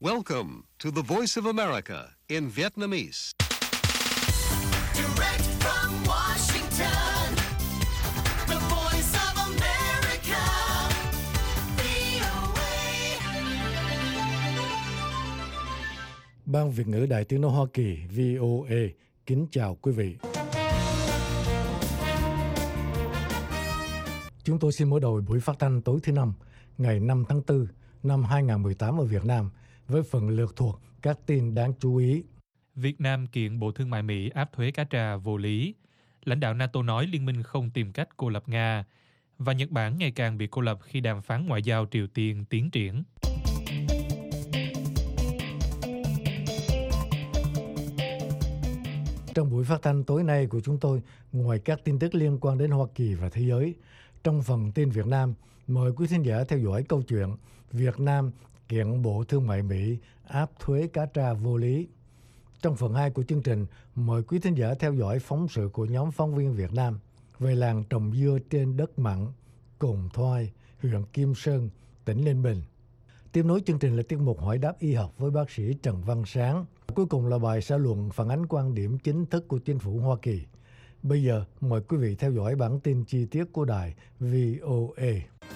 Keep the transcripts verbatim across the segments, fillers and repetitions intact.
Welcome to the Voice of America in Vietnamese. Direct from Washington, the Voice of America, vê o a. Ban Việt ngữ Đài Tiếng nói Hoa Kỳ vê o a kính chào quý vị. Chúng tôi xin mở đầu buổi phát thanh tối thứ năm, ngày năm tháng tư năm hai không một tám ở Việt Nam với phần lược thuộc các tin đáng chú ý. Việt Nam kiện Bộ Thương mại Mỹ áp thuế cá tra vô lý. Lãnh đạo NATO nói liên minh không tìm cách cô lập Nga. Và Nhật Bản ngày càng bị cô lập khi đàm phán ngoại giao Triều Tiên tiến triển. Trong buổi phát thanh tối nay của chúng tôi, ngoài các tin tức liên quan đến Hoa Kỳ và thế giới, trong phần tin Việt Nam, mời quý thính giả theo dõi câu chuyện Việt Nam kiện Bộ Thương mại Mỹ áp thuế cá tra vô lý. Trong phần hai của chương trình, mời quý thính giả theo dõi phóng sự của nhóm phóng viên Việt Nam về làng trồng dưa trên đất mặn, Cồn Thoai, huyện Kim Sơn, tỉnh Ninh Bình. Tiếp nối chương trình là tiết mục hỏi đáp y học với bác sĩ Trần Văn Sáng. Cuối cùng là bài xã luận phản ánh quan điểm chính thức của chính phủ Hoa Kỳ. Bây giờ, mời quý vị theo dõi bản tin chi tiết của đài vê o a.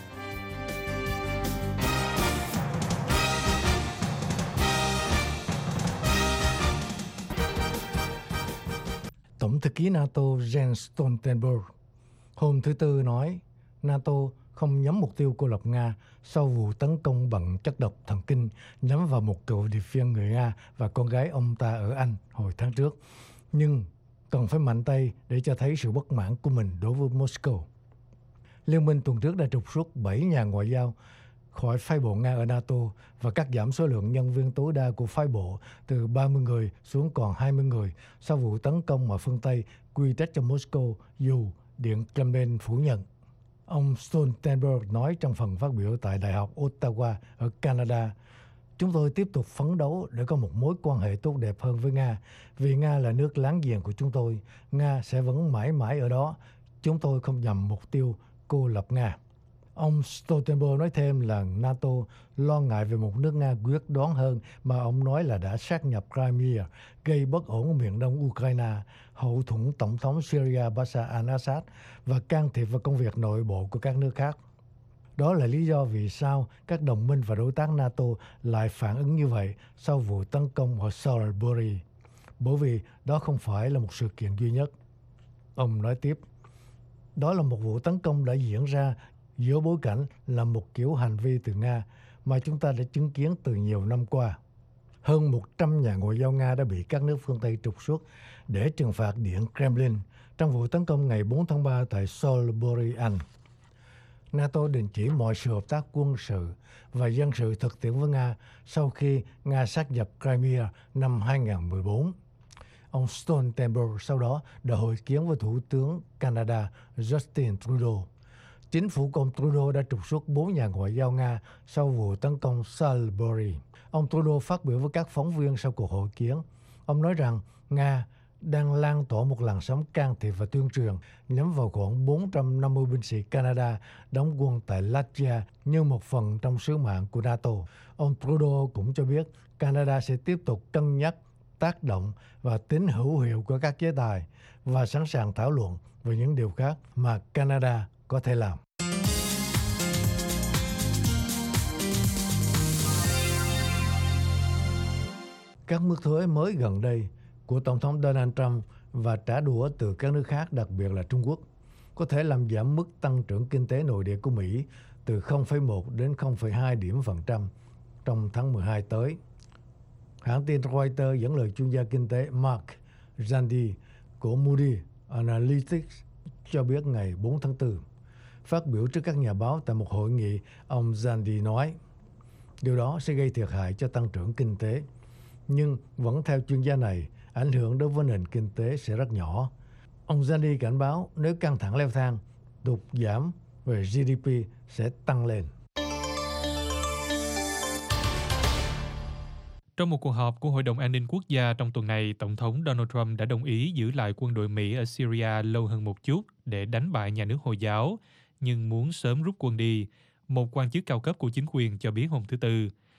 Tổng thư ký NATO Jens Stoltenberg hôm thứ Tư nói NATO không nhắm mục tiêu cô lập Nga sau vụ tấn công bằng chất độc thần kinh nhắm vào một cựu điệp viên người Nga và con gái ông ta ở Anh hồi tháng trước. Nhưng cần phải mạnh tay để cho thấy sự bất mãn của mình đối với Moscow. Liên minh tuần trước đã trục xuất bảy nhà ngoại giao khỏi phái bộ Nga ở NATO và cắt giảm số lượng nhân viên tối đa của phái bộ từ ba mươi người xuống còn hai mươi người sau vụ tấn công mà phương Tây quy trách cho Moscow dù Điện Kremlin phủ nhận. Ông Stoltenberg nói trong phần phát biểu tại Đại học Ottawa ở Canada, chúng tôi tiếp tục phấn đấu để có một mối quan hệ tốt đẹp hơn với Nga, vì Nga là nước láng giềng của chúng tôi. Nga sẽ vẫn mãi mãi ở đó. Chúng tôi không nhằm mục tiêu cô lập Nga. Ông Stoltenberg nói thêm là NATO lo ngại về một nước Nga quyết đoán hơn mà ông nói là đã sát nhập Crimea, gây bất ổn ở miền đông Ukraine, hậu thuẫn Tổng thống Syria Bashar al-Assad và can thiệp vào công việc nội bộ của các nước khác. Đó là lý do vì sao các đồng minh và đối tác NATO lại phản ứng như vậy sau vụ tấn công ở Salisbury, bởi vì đó không phải là một sự kiện duy nhất. Ông nói tiếp, đó là một vụ tấn công đã diễn ra giữa bối cảnh là một kiểu hành vi từ Nga mà chúng ta đã chứng kiến từ nhiều năm qua. Hơn một trăm nhà ngoại giao Nga đã bị các nước phương Tây trục xuất để trừng phạt Điện Kremlin trong vụ tấn công ngày bốn tháng ba tại Salisbury, Anh. NATO đình chỉ mọi sự hợp tác quân sự và dân sự thực tiễn với Nga sau khi Nga sát nhập Crimea năm hai không một bốn. Ông Stoltenberg sau đó đã hội kiến với Thủ tướng Canada Justin Trudeau. Chính phủ của ông Trudeau đã trục xuất bốn nhà ngoại giao Nga sau vụ tấn công Salisbury. Ông Trudeau phát biểu với các phóng viên sau cuộc hội kiến. Ông nói rằng Nga đang lan tỏa một làn sóng can thiệp và tuyên truyền nhắm vào khoảng bốn trăm năm mươi binh sĩ Canada đóng quân tại Latvia như một phần trong sứ mạng của NATO. Ông Trudeau cũng cho biết Canada sẽ tiếp tục cân nhắc tác động và tính hữu hiệu của các chế tài và sẵn sàng thảo luận về những điều khác mà Canada có thể làm. Các mức thuế mới gần đây của Tổng thống Donald Trump và trả đũa từ các nước khác, đặc biệt là Trung Quốc, có thể làm giảm mức tăng trưởng kinh tế nội địa của Mỹ từ không phẩy một đến không phẩy hai điểm phần trăm trong tháng mười hai tới. Hãng tin Reuters dẫn lời chuyên gia kinh tế Mark Zandi của Moody Analytics cho biết ngày bốn tháng tư. Phát biểu trước các nhà báo tại một hội nghị, ông Zandi nói, điều đó sẽ gây thiệt hại cho tăng trưởng kinh tế. Nhưng vẫn theo chuyên gia này, ảnh hưởng đối với nền kinh tế sẽ rất nhỏ. Ông Zandi cảnh báo nếu căng thẳng leo thang, tụt giảm về giê đê pê sẽ tăng lên. Trong một cuộc họp của Hội đồng An ninh Quốc gia trong tuần này, Tổng thống Donald Trump đã đồng ý giữ lại quân đội Mỹ ở Syria lâu hơn một chút để đánh bại nhà nước Hồi giáo, nhưng muốn sớm rút quân đi, một quan chức cao cấp của chính quyền cho biết hôm thứ Tư.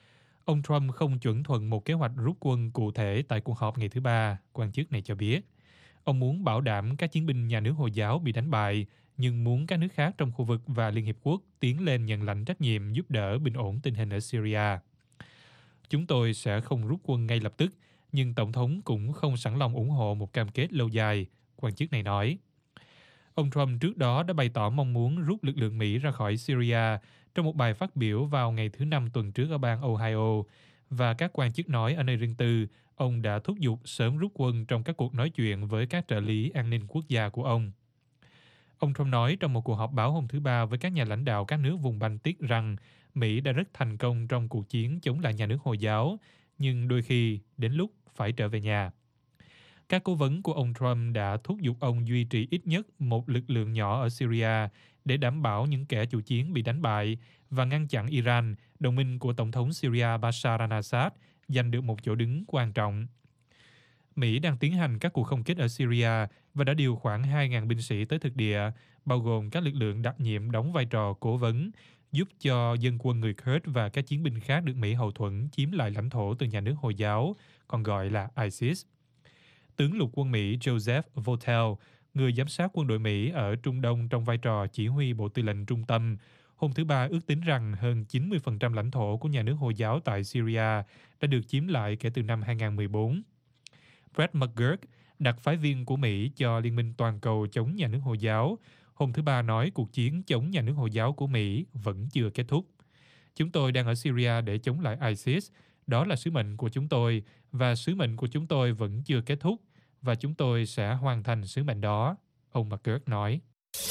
Ông Trump không chuẩn thuận một kế hoạch rút quân cụ thể tại cuộc họp ngày thứ Ba, quan chức này cho biết. Ông muốn bảo đảm các chiến binh nhà nước Hồi giáo bị đánh bại, nhưng muốn các nước khác trong khu vực và Liên Hiệp Quốc tiến lên nhận lãnh trách nhiệm giúp đỡ bình ổn tình hình ở Syria. Chúng tôi sẽ không rút quân ngay lập tức, nhưng Tổng thống cũng không sẵn lòng ủng hộ một cam kết lâu dài, quan chức này nói. Ông Trump trước đó đã bày tỏ mong muốn rút lực lượng Mỹ ra khỏi Syria trong một bài phát biểu vào ngày thứ Năm tuần trước ở bang Ohio, và các quan chức nói ở nơi riêng tư, ông đã thúc giục sớm rút quân trong các cuộc nói chuyện với các trợ lý an ninh quốc gia của ông. Ông Trump nói trong một cuộc họp báo hôm thứ Ba với các nhà lãnh đạo các nước vùng Baltic rằng Mỹ đã rất thành công trong cuộc chiến chống lại nhà nước Hồi giáo, nhưng đôi khi đến lúc phải trở về nhà. Các cố vấn của ông Trump đã thúc giục ông duy trì ít nhất một lực lượng nhỏ ở Syria để đảm bảo những kẻ chủ chiến bị đánh bại và ngăn chặn Iran, đồng minh của Tổng thống Syria Bashar al-Assad, giành được một chỗ đứng quan trọng. Mỹ đang tiến hành các cuộc không kích ở Syria và đã điều khoảng hai nghìn binh sĩ tới thực địa, bao gồm các lực lượng đặc nhiệm đóng vai trò cố vấn, giúp cho dân quân người Kurd và các chiến binh khác được Mỹ hậu thuẫn chiếm lại lãnh thổ từ nhà nước Hồi giáo, còn gọi là ISIS. Tướng lục quân Mỹ Joseph Votel, người giám sát quân đội Mỹ ở Trung Đông trong vai trò chỉ huy Bộ Tư lệnh Trung tâm, hôm thứ Ba ước tính rằng hơn chín mươi phần trăm lãnh thổ của nhà nước Hồi giáo tại Syria đã được chiếm lại kể từ năm hai nghìn không trăm mười bốn. Brett McGurk, đặc phái viên của Mỹ cho Liên minh Toàn cầu chống nhà nước Hồi giáo, hôm thứ Ba nói cuộc chiến chống nhà nước Hồi giáo của Mỹ vẫn chưa kết thúc. Chúng tôi đang ở Syria để chống lại ISIS. Đó là sứ mệnh của chúng tôi, và sứ mệnh của chúng tôi vẫn chưa kết thúc, và chúng tôi sẽ hoàn thành sứ mệnh đó, ông McGurk nói.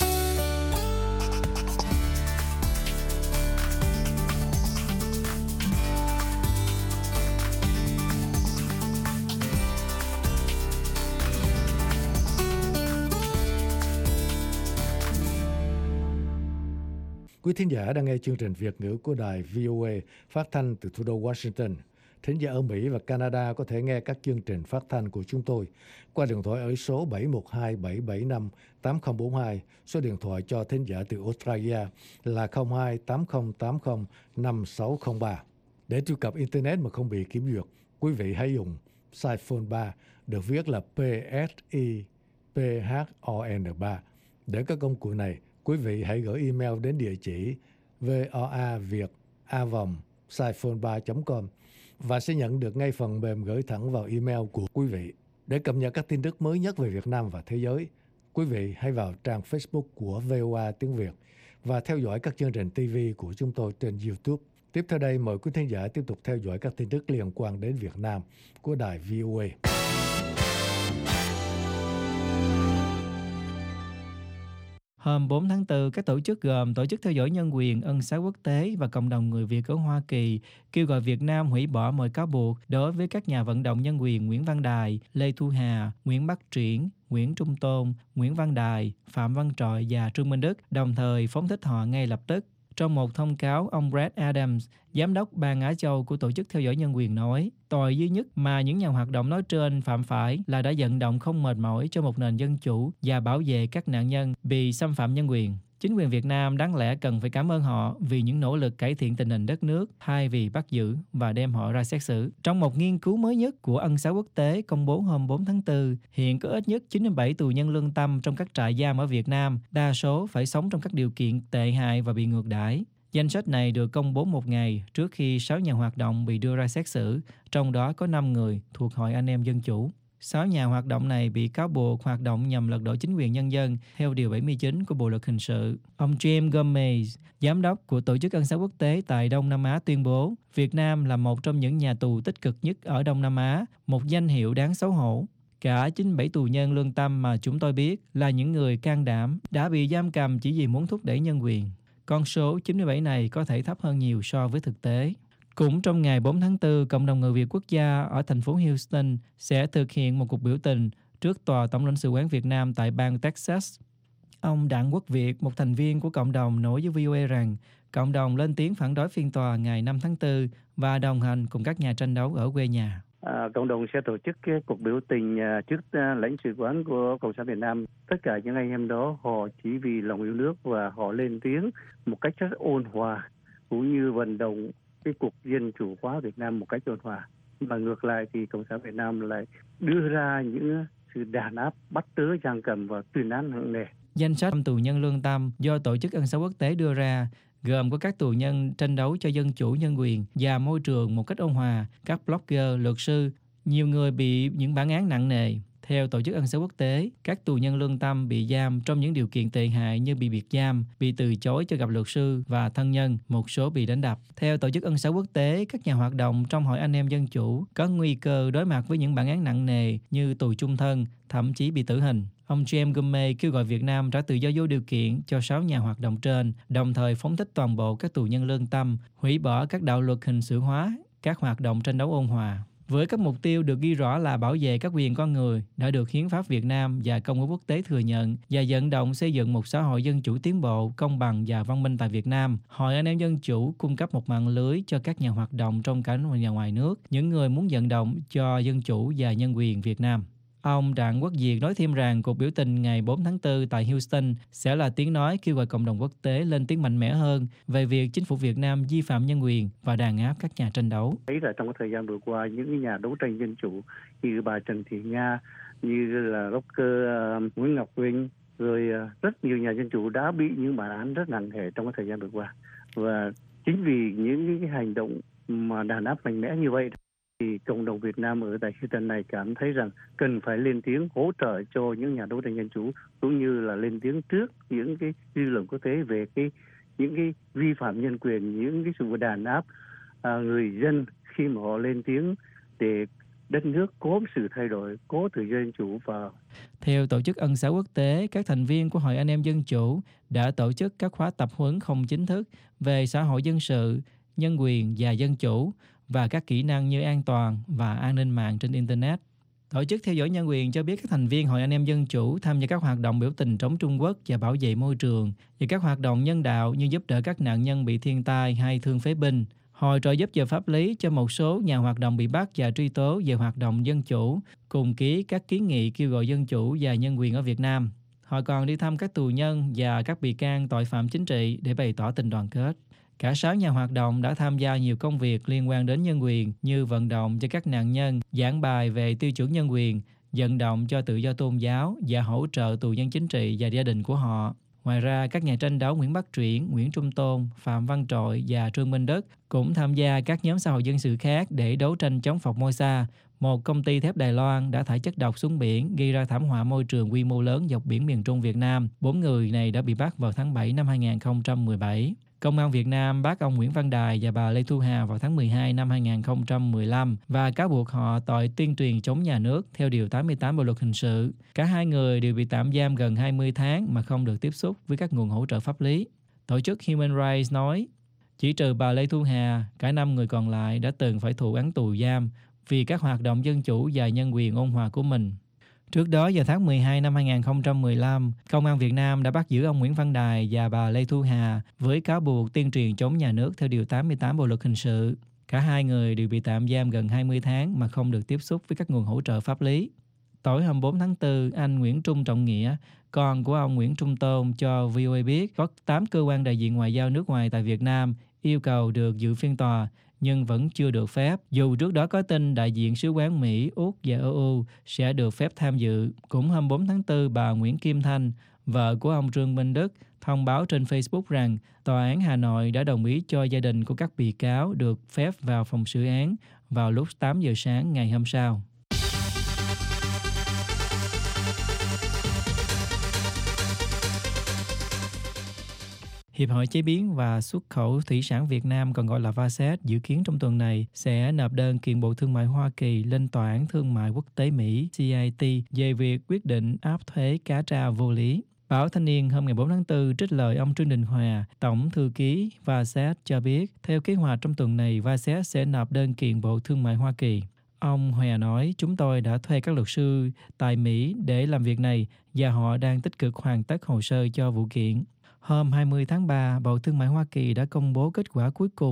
Quý thính giả đang nghe chương trình Việt ngữ của đài vê o a phát thanh từ thủ đô Washington. Thính giả ở Mỹ và Canada có thể nghe các chương trình phát thanh của chúng tôi qua điện thoại ở số bảy một hai bảy bảy năm tám không bốn hai, số điện thoại cho thính giả từ Australia là không hai tám không tám không năm sáu không ba. Để truy cập Internet mà không bị kiểm duyệt, quý vị hãy dùng Siphone ba, được viết là P S I P H O N ba. Để các công cụ này, quý vị hãy gửi email đến địa chỉ voaviet a vòng siphone ba chấm com và sẽ nhận được ngay phần mềm gửi thẳng vào email của quý vị. Để cập nhật các tin tức mới nhất về Việt Nam và thế giới, quý vị hãy vào trang Facebook của vê o a tiếng Việt và theo dõi các chương trình ti vi của chúng tôi trên YouTube. Tiếp theo đây, mời quý thính giả tiếp tục theo dõi các tin tức liên quan đến Việt Nam của đài vê o a. Hôm bốn tháng tư, các tổ chức gồm Tổ chức Theo dõi Nhân quyền, Ân xá Quốc tế và Cộng đồng Người Việt ở Hoa Kỳ kêu gọi Việt Nam hủy bỏ mọi cáo buộc đối với các nhà vận động nhân quyền Nguyễn Văn Đài, Lê Thu Hà, Nguyễn Bắc Triển, Nguyễn Trung Tôn, Nguyễn Văn Đài, Phạm Văn Trọi và Trương Minh Đức, đồng thời phóng thích họ ngay lập tức. Trong một thông cáo, ông Brad Adams, Giám đốc Ban Á Châu của Tổ chức Theo dõi Nhân quyền nói, tội duy nhất mà những nhà hoạt động nói trên phạm phải là đã vận động không mệt mỏi cho một nền dân chủ và bảo vệ các nạn nhân bị xâm phạm nhân quyền. Chính quyền Việt Nam đáng lẽ cần phải cảm ơn họ vì những nỗ lực cải thiện tình hình đất nước thay vì bắt giữ và đem họ ra xét xử. Trong một nghiên cứu mới nhất của Ân xá Quốc tế công bố hôm bốn tháng tư, hiện có ít nhất chín mươi bảy tù nhân lương tâm trong các trại giam ở Việt Nam, đa số phải sống trong các điều kiện tệ hại và bị ngược đãi. Danh sách này được công bố một ngày trước khi sáu nhà hoạt động bị đưa ra xét xử, trong đó có năm người thuộc Hội Anh em Dân Chủ. Sáu nhà hoạt động này bị cáo buộc hoạt động nhằm lật đổ chính quyền nhân dân theo Điều bảy mươi chín của Bộ Luật Hình sự. Ông James Gomez, Giám đốc của Tổ chức Ân xá Quốc tế tại Đông Nam Á tuyên bố, Việt Nam là một trong những nhà tù tích cực nhất ở Đông Nam Á, một danh hiệu đáng xấu hổ. Cả chín mươi bảy tù nhân lương tâm mà chúng tôi biết là những người can đảm đã bị giam cầm chỉ vì muốn thúc đẩy nhân quyền. Con số chín mươi bảy này có thể thấp hơn nhiều so với thực tế. Cũng trong ngày bốn tháng tư, Cộng đồng Người Việt Quốc gia ở thành phố Houston sẽ thực hiện một cuộc biểu tình trước Tòa Tổng lãnh sự quán Việt Nam tại bang Texas. Ông Đặng Quốc Việt, một thành viên của cộng đồng, nói với vê o a rằng cộng đồng lên tiếng phản đối phiên tòa ngày năm tháng tư và đồng hành cùng các nhà tranh đấu ở quê nhà. À, cộng đồng sẽ tổ chức cái cuộc biểu tình à, trước à, lãnh sự quán của Cộng sản Việt Nam. Tất cả những anh em đó họ chỉ vì lòng yêu nước và họ lên tiếng một cách rất ôn hòa cũng như vận động cái cuộc dân chủ hóa Việt Nam một cách ôn hòa. Mà ngược lại thì Cộng sản Việt Nam lại đưa ra những sự đàn áp, bắt tớ giam cầm và tuyên án nặng nề. Danh sách tù nhân lương tâm do Tổ chức Ân xá Quốc tế đưa ra gồm có các tù nhân tranh đấu cho dân chủ, nhân quyền và môi trường một cách ôn hòa, các blogger, luật sư, nhiều người bị những bản án nặng nề. Theo Tổ chức Ân xá Quốc tế, các tù nhân lương tâm bị giam trong những điều kiện tệ hại như bị biệt giam, bị từ chối cho gặp luật sư và thân nhân, một số bị đánh đập. Theo Tổ chức Ân xá Quốc tế, các nhà hoạt động trong Hội Anh em Dân Chủ có nguy cơ đối mặt với những bản án nặng nề như tù chung thân, thậm chí bị tử hình. Ông James Gumey kêu gọi Việt Nam trả tự do vô điều kiện cho sáu nhà hoạt động trên, đồng thời phóng thích toàn bộ các tù nhân lương tâm, hủy bỏ các đạo luật hình sự hóa, các hoạt động tranh đấu ôn hòa. Với các mục tiêu được ghi rõ là bảo vệ các quyền con người đã được Hiến pháp Việt Nam và Công ước Quốc tế thừa nhận và vận động xây dựng một xã hội dân chủ tiến bộ, công bằng và văn minh tại Việt Nam, Hội Anh em Dân Chủ cung cấp một mạng lưới cho các nhà hoạt động trong cả và ngoài nước, những người muốn vận động cho dân chủ và nhân quyền Việt Nam. Ông Đặng Quốc Việt nói thêm rằng cuộc biểu tình ngày bốn tháng tư tại Houston sẽ là tiếng nói kêu gọi cộng đồng quốc tế lên tiếng mạnh mẽ hơn về việc chính phủ Việt Nam vi phạm nhân quyền và đàn áp các nhà tranh đấu. Thấy là trong cái thời gian vừa qua, những nhà đấu tranh dân chủ như bà Trần Thị Nga, như là blogger uh, Nguyễn Ngọc Vinh, rồi uh, rất nhiều nhà dân chủ đã bị những bản án rất nặng nề trong cái thời gian vừa qua. Và chính vì những cái hành động mà đàn áp mạnh mẽ như vậy, thì cộng đồng Việt Nam ở tại Houston này cảm thấy rằng cần phải lên tiếng hỗ trợ cho những nhà đấu tranh dân chủ, cũng như là lên tiếng trước những cái dư luận quốc tế về cái những cái vi phạm nhân quyền, những cái sự đàn áp à, người dân khi mà họ lên tiếng để đất nước có sự thay đổi, có tự do dân chủ. Và theo Tổ chức Ân xá Quốc tế, các thành viên của Hội Anh em Dân Chủ đã tổ chức các khóa tập huấn không chính thức về xã hội dân sự, nhân quyền và dân chủ và các kỹ năng như an toàn và an ninh mạng trên Internet. Tổ chức theo dõi nhân quyền cho biết các thành viên Hội Anh em Dân Chủ tham gia các hoạt động biểu tình chống Trung Quốc và bảo vệ môi trường và các hoạt động nhân đạo như giúp đỡ các nạn nhân bị thiên tai hay thương phế binh, hội trợ giúp giờ pháp lý cho một số nhà hoạt động bị bắt và truy tố về hoạt động dân chủ, cùng ký các kiến nghị kêu gọi dân chủ và nhân quyền ở Việt Nam. Họ còn đi thăm các tù nhân và các bị can tội phạm chính trị để bày tỏ tình đoàn kết. Cả sáu nhà hoạt động đã tham gia nhiều công việc liên quan đến nhân quyền như vận động cho các nạn nhân, giảng bài về tiêu chuẩn nhân quyền, vận động cho tự do tôn giáo và hỗ trợ tù nhân chính trị và gia đình của họ. Ngoài ra, các nhà tranh đấu Nguyễn Bắc Truyển, Nguyễn Trung Tôn, Phạm Văn Trội và Trương Minh Đức cũng tham gia các nhóm xã hội dân sự khác để đấu tranh chống Formosa, một công ty thép Đài Loan đã thải chất độc xuống biển gây ra thảm họa môi trường quy mô lớn dọc biển miền Trung Việt Nam. Bốn người này đã bị bắt vào tháng bảy năm hai nghìn không trăm mười bảy. Công an Việt Nam bắt ông Nguyễn Văn Đài và bà Lê Thu Hà vào tháng mười hai năm hai nghìn không trăm mười lăm và cáo buộc họ tội tuyên truyền chống nhà nước theo Điều tám mươi tám Bộ Luật Hình sự. Cả hai người đều bị tạm giam gần hai mươi tháng mà không được tiếp xúc với các nguồn hỗ trợ pháp lý. Tổ chức Human Rights nói, chỉ trừ bà Lê Thu Hà, cả năm người còn lại đã từng phải thụ án tù giam vì các hoạt động dân chủ và nhân quyền ôn hòa của mình. Trước đó, vào tháng mười hai năm hai nghìn không trăm mười lăm, Công an Việt Nam đã bắt giữ ông Nguyễn Văn Đài và bà Lê Thu Hà với cáo buộc tuyên truyền chống nhà nước theo Điều tám mươi tám Bộ Luật Hình sự. Cả hai người đều bị tạm giam gần hai mươi tháng mà không được tiếp xúc với các nguồn hỗ trợ pháp lý. Tối hai mươi bốn tháng tư, anh Nguyễn Trung Trọng Nghĩa, con của ông Nguyễn Trung Tôn, cho vê o a biết có tám cơ quan đại diện ngoại giao nước ngoài tại Việt Nam yêu cầu được dự phiên tòa, nhưng vẫn chưa được phép, dù trước đó có tin đại diện sứ quán Mỹ, Úc và e u sẽ được phép tham dự. Cũng hai mươi bốn tháng tư, bà Nguyễn Kim Thanh, vợ của ông Trương Minh Đức, thông báo trên Facebook rằng Tòa án Hà Nội đã đồng ý cho gia đình của các bị cáo được phép vào phòng xử án vào lúc tám giờ sáng ngày hôm sau. Hiệp hội Chế biến và Xuất khẩu Thủy sản Việt Nam, còn gọi là vê a ét e, dự kiến trong tuần này sẽ nộp đơn kiện Bộ Thương mại Hoa Kỳ lên Tòa án Thương mại Quốc tế Mỹ C I T về việc quyết định áp thuế cá tra vô lý. Báo Thanh niên hôm ngày bốn tháng tư trích lời ông Trương Đình Hòa, Tổng thư ký vê a ét e cho biết, theo kế hoạch trong tuần này, vê a ét e sẽ nộp đơn kiện Bộ Thương mại Hoa Kỳ. Ông Hòa nói, chúng tôi đã thuê các luật sư tại Mỹ để làm việc này và họ đang tích cực hoàn tất hồ sơ cho vụ kiện. Hôm hai mươi tháng ba, Bộ Thương mại Hoa Kỳ đã công bố kết quả cuối cùng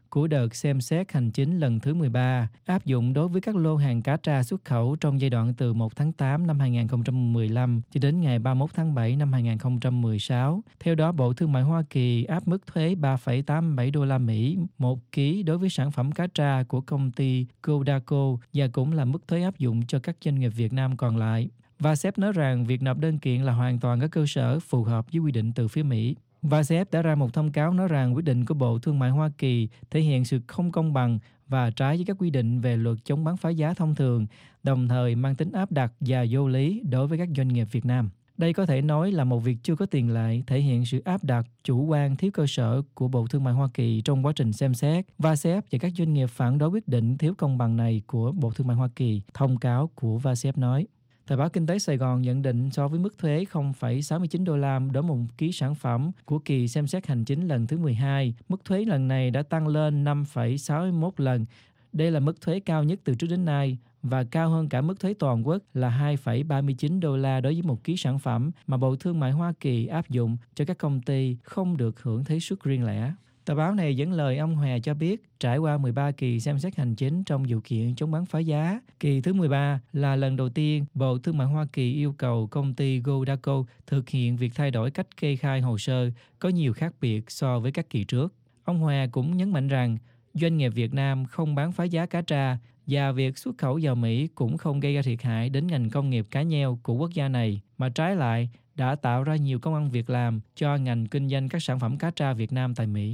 của đợt xem xét hành chính lần thứ mười ba, áp dụng đối với các lô hàng cá tra xuất khẩu trong giai đoạn từ một tháng tám năm hai nghìn không trăm mười lăm cho đến ngày ba mươi mốt tháng bảy năm hai nghìn không trăm mười sáu. Theo đó, Bộ Thương mại Hoa Kỳ áp mức thuế ba phẩy tám mươi bảy đô la Mỹ một ký đối với sản phẩm cá tra của công ty Codaco và cũng là mức thuế áp dụng cho các doanh nghiệp Việt Nam còn lại. vê a ét e pê nói rằng việc nộp đơn kiện là hoàn toàn có cơ sở phù hợp với quy định từ phía Mỹ. vê a ét e pê đã ra một thông cáo nói rằng quyết định của Bộ Thương mại Hoa Kỳ thể hiện sự không công bằng và trái với các quy định về luật chống bán phá giá thông thường, đồng thời mang tính áp đặt và vô lý đối với các doanh nghiệp Việt Nam. Đây có thể nói là một việc chưa có tiền lệ, thể hiện sự áp đặt, chủ quan, thiếu cơ sở của Bộ Thương mại Hoa Kỳ trong quá trình xem xét. vê a ét e pê và các doanh nghiệp phản đối quyết định thiếu công bằng này của Bộ Thương mại Hoa Kỳ, thông cáo của vê a ét e pê nói. Thời báo Kinh tế Sài Gòn nhận định so với mức thuế không phẩy sáu mươi chín đô la đối một ký sản phẩm của kỳ xem xét hành chính lần thứ mười hai, mức thuế lần này đã tăng lên năm phẩy sáu mươi mốt lần. Đây là mức thuế cao nhất từ trước đến nay và cao hơn cả mức thuế toàn quốc là hai phẩy ba mươi chín đô la đối với một ký sản phẩm mà Bộ Thương mại Hoa Kỳ áp dụng cho các công ty không được hưởng thuế suất riêng lẻ. Tờ báo này dẫn lời ông Hòe cho biết, trải qua mười ba kỳ xem xét hành chính trong điều kiện chống bán phá giá, kỳ thứ mười ba là lần đầu tiên Bộ Thương mại Hoa Kỳ yêu cầu công ty Codaco thực hiện việc thay đổi cách kê khai hồ sơ có nhiều khác biệt so với các kỳ trước. Ông Hòe cũng nhấn mạnh rằng doanh nghiệp Việt Nam không bán phá giá cá tra và việc xuất khẩu vào Mỹ cũng không gây ra thiệt hại đến ngành công nghiệp cá nheo của quốc gia này, mà trái lại đã tạo ra nhiều công ăn việc làm cho ngành kinh doanh các sản phẩm cá tra Việt Nam tại Mỹ.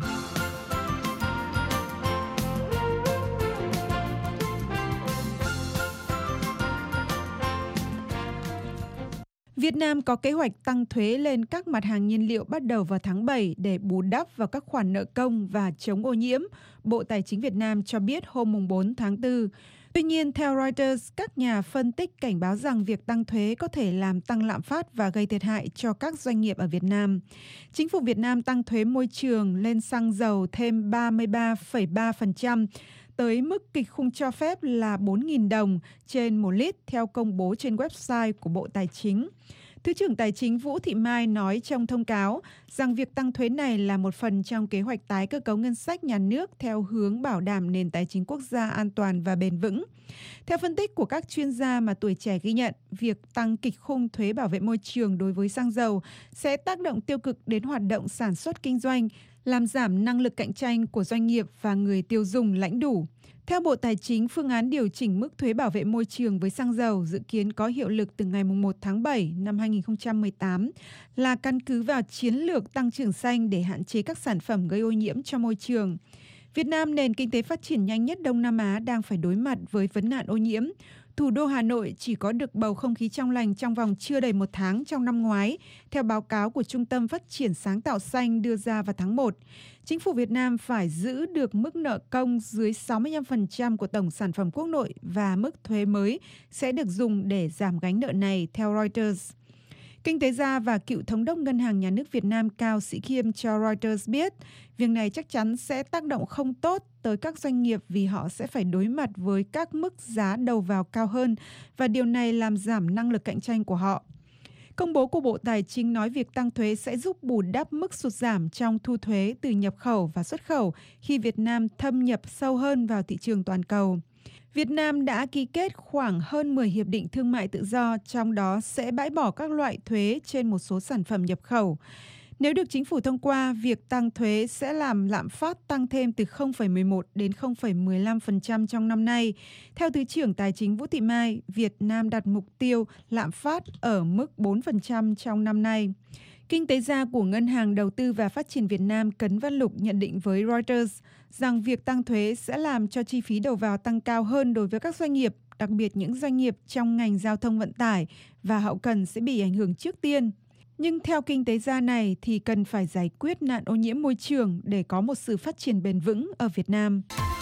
Việt Nam có kế hoạch tăng thuế lên các mặt hàng nhiên liệu bắt đầu vào tháng bảy để bù đắp vào các khoản nợ công và chống ô nhiễm, Bộ Tài chính Việt Nam cho biết hôm bốn tháng tư. Tuy nhiên, theo Reuters, các nhà phân tích cảnh báo rằng việc tăng thuế có thể làm tăng lạm phát và gây thiệt hại cho các doanh nghiệp ở Việt Nam. Chính phủ Việt Nam tăng thuế môi trường lên xăng dầu thêm ba mươi ba phẩy ba phần trăm, tới mức kịch khung cho phép là bốn nghìn đồng trên một lít theo công bố trên website của Bộ Tài chính. Thứ trưởng Tài chính Vũ Thị Mai nói trong thông cáo rằng việc tăng thuế này là một phần trong kế hoạch tái cơ cấu ngân sách nhà nước theo hướng bảo đảm nền tài chính quốc gia an toàn và bền vững. Theo phân tích của các chuyên gia mà Tuổi Trẻ ghi nhận, việc tăng kịch khung thuế bảo vệ môi trường đối với xăng dầu sẽ tác động tiêu cực đến hoạt động sản xuất kinh doanh, làm giảm năng lực cạnh tranh của doanh nghiệp và người tiêu dùng lãnh đủ. Theo Bộ Tài chính, phương án điều chỉnh mức thuế bảo vệ môi trường với xăng dầu dự kiến có hiệu lực từ ngày một tháng bảy năm hai nghìn không trăm mười tám là căn cứ vào chiến lược tăng trưởng xanh để hạn chế các sản phẩm gây ô nhiễm cho môi trường. Việt Nam, nền kinh tế phát triển nhanh nhất Đông Nam Á, đang phải đối mặt với vấn nạn ô nhiễm. Thủ đô Hà Nội chỉ có được bầu không khí trong lành trong vòng chưa đầy một tháng trong năm ngoái, theo báo cáo của Trung tâm Phát triển Sáng tạo Xanh đưa ra vào tháng một. Chính phủ Việt Nam phải giữ được mức nợ công dưới sáu mươi lăm phần trăm của tổng sản phẩm quốc nội và mức thuế mới sẽ được dùng để giảm gánh nợ này, theo Reuters. Kinh tế gia và cựu thống đốc Ngân hàng Nhà nước Việt Nam Cao Sĩ Khiêm cho Reuters biết, việc này chắc chắn sẽ tác động không tốt tới các doanh nghiệp vì họ sẽ phải đối mặt với các mức giá đầu vào cao hơn và điều này làm giảm năng lực cạnh tranh của họ. Công bố của Bộ Tài chính nói việc tăng thuế sẽ giúp bù đắp mức sụt giảm trong thu thuế từ nhập khẩu và xuất khẩu khi Việt Nam thâm nhập sâu hơn vào thị trường toàn cầu. Việt Nam đã ký kết khoảng hơn mười hiệp định thương mại tự do, trong đó sẽ bãi bỏ các loại thuế trên một số sản phẩm nhập khẩu. Nếu được chính phủ thông qua, việc tăng thuế sẽ làm lạm phát tăng thêm từ không phẩy mười một đến không phẩy mười lăm phần trăm trong năm nay. Theo Thứ trưởng Tài chính Vũ Thị Mai, Việt Nam đặt mục tiêu lạm phát ở mức bốn phần trăm trong năm nay. Kinh tế gia của Ngân hàng Đầu tư và Phát triển Việt Nam Cấn Văn Lục nhận định với Reuters rằng việc tăng thuế sẽ làm cho chi phí đầu vào tăng cao hơn đối với các doanh nghiệp, đặc biệt những doanh nghiệp trong ngành giao thông vận tải và hậu cần sẽ bị ảnh hưởng trước tiên. Nhưng theo kinh tế gia này thì cần phải giải quyết nạn ô nhiễm môi trường để có một sự phát triển bền vững ở Việt Nam.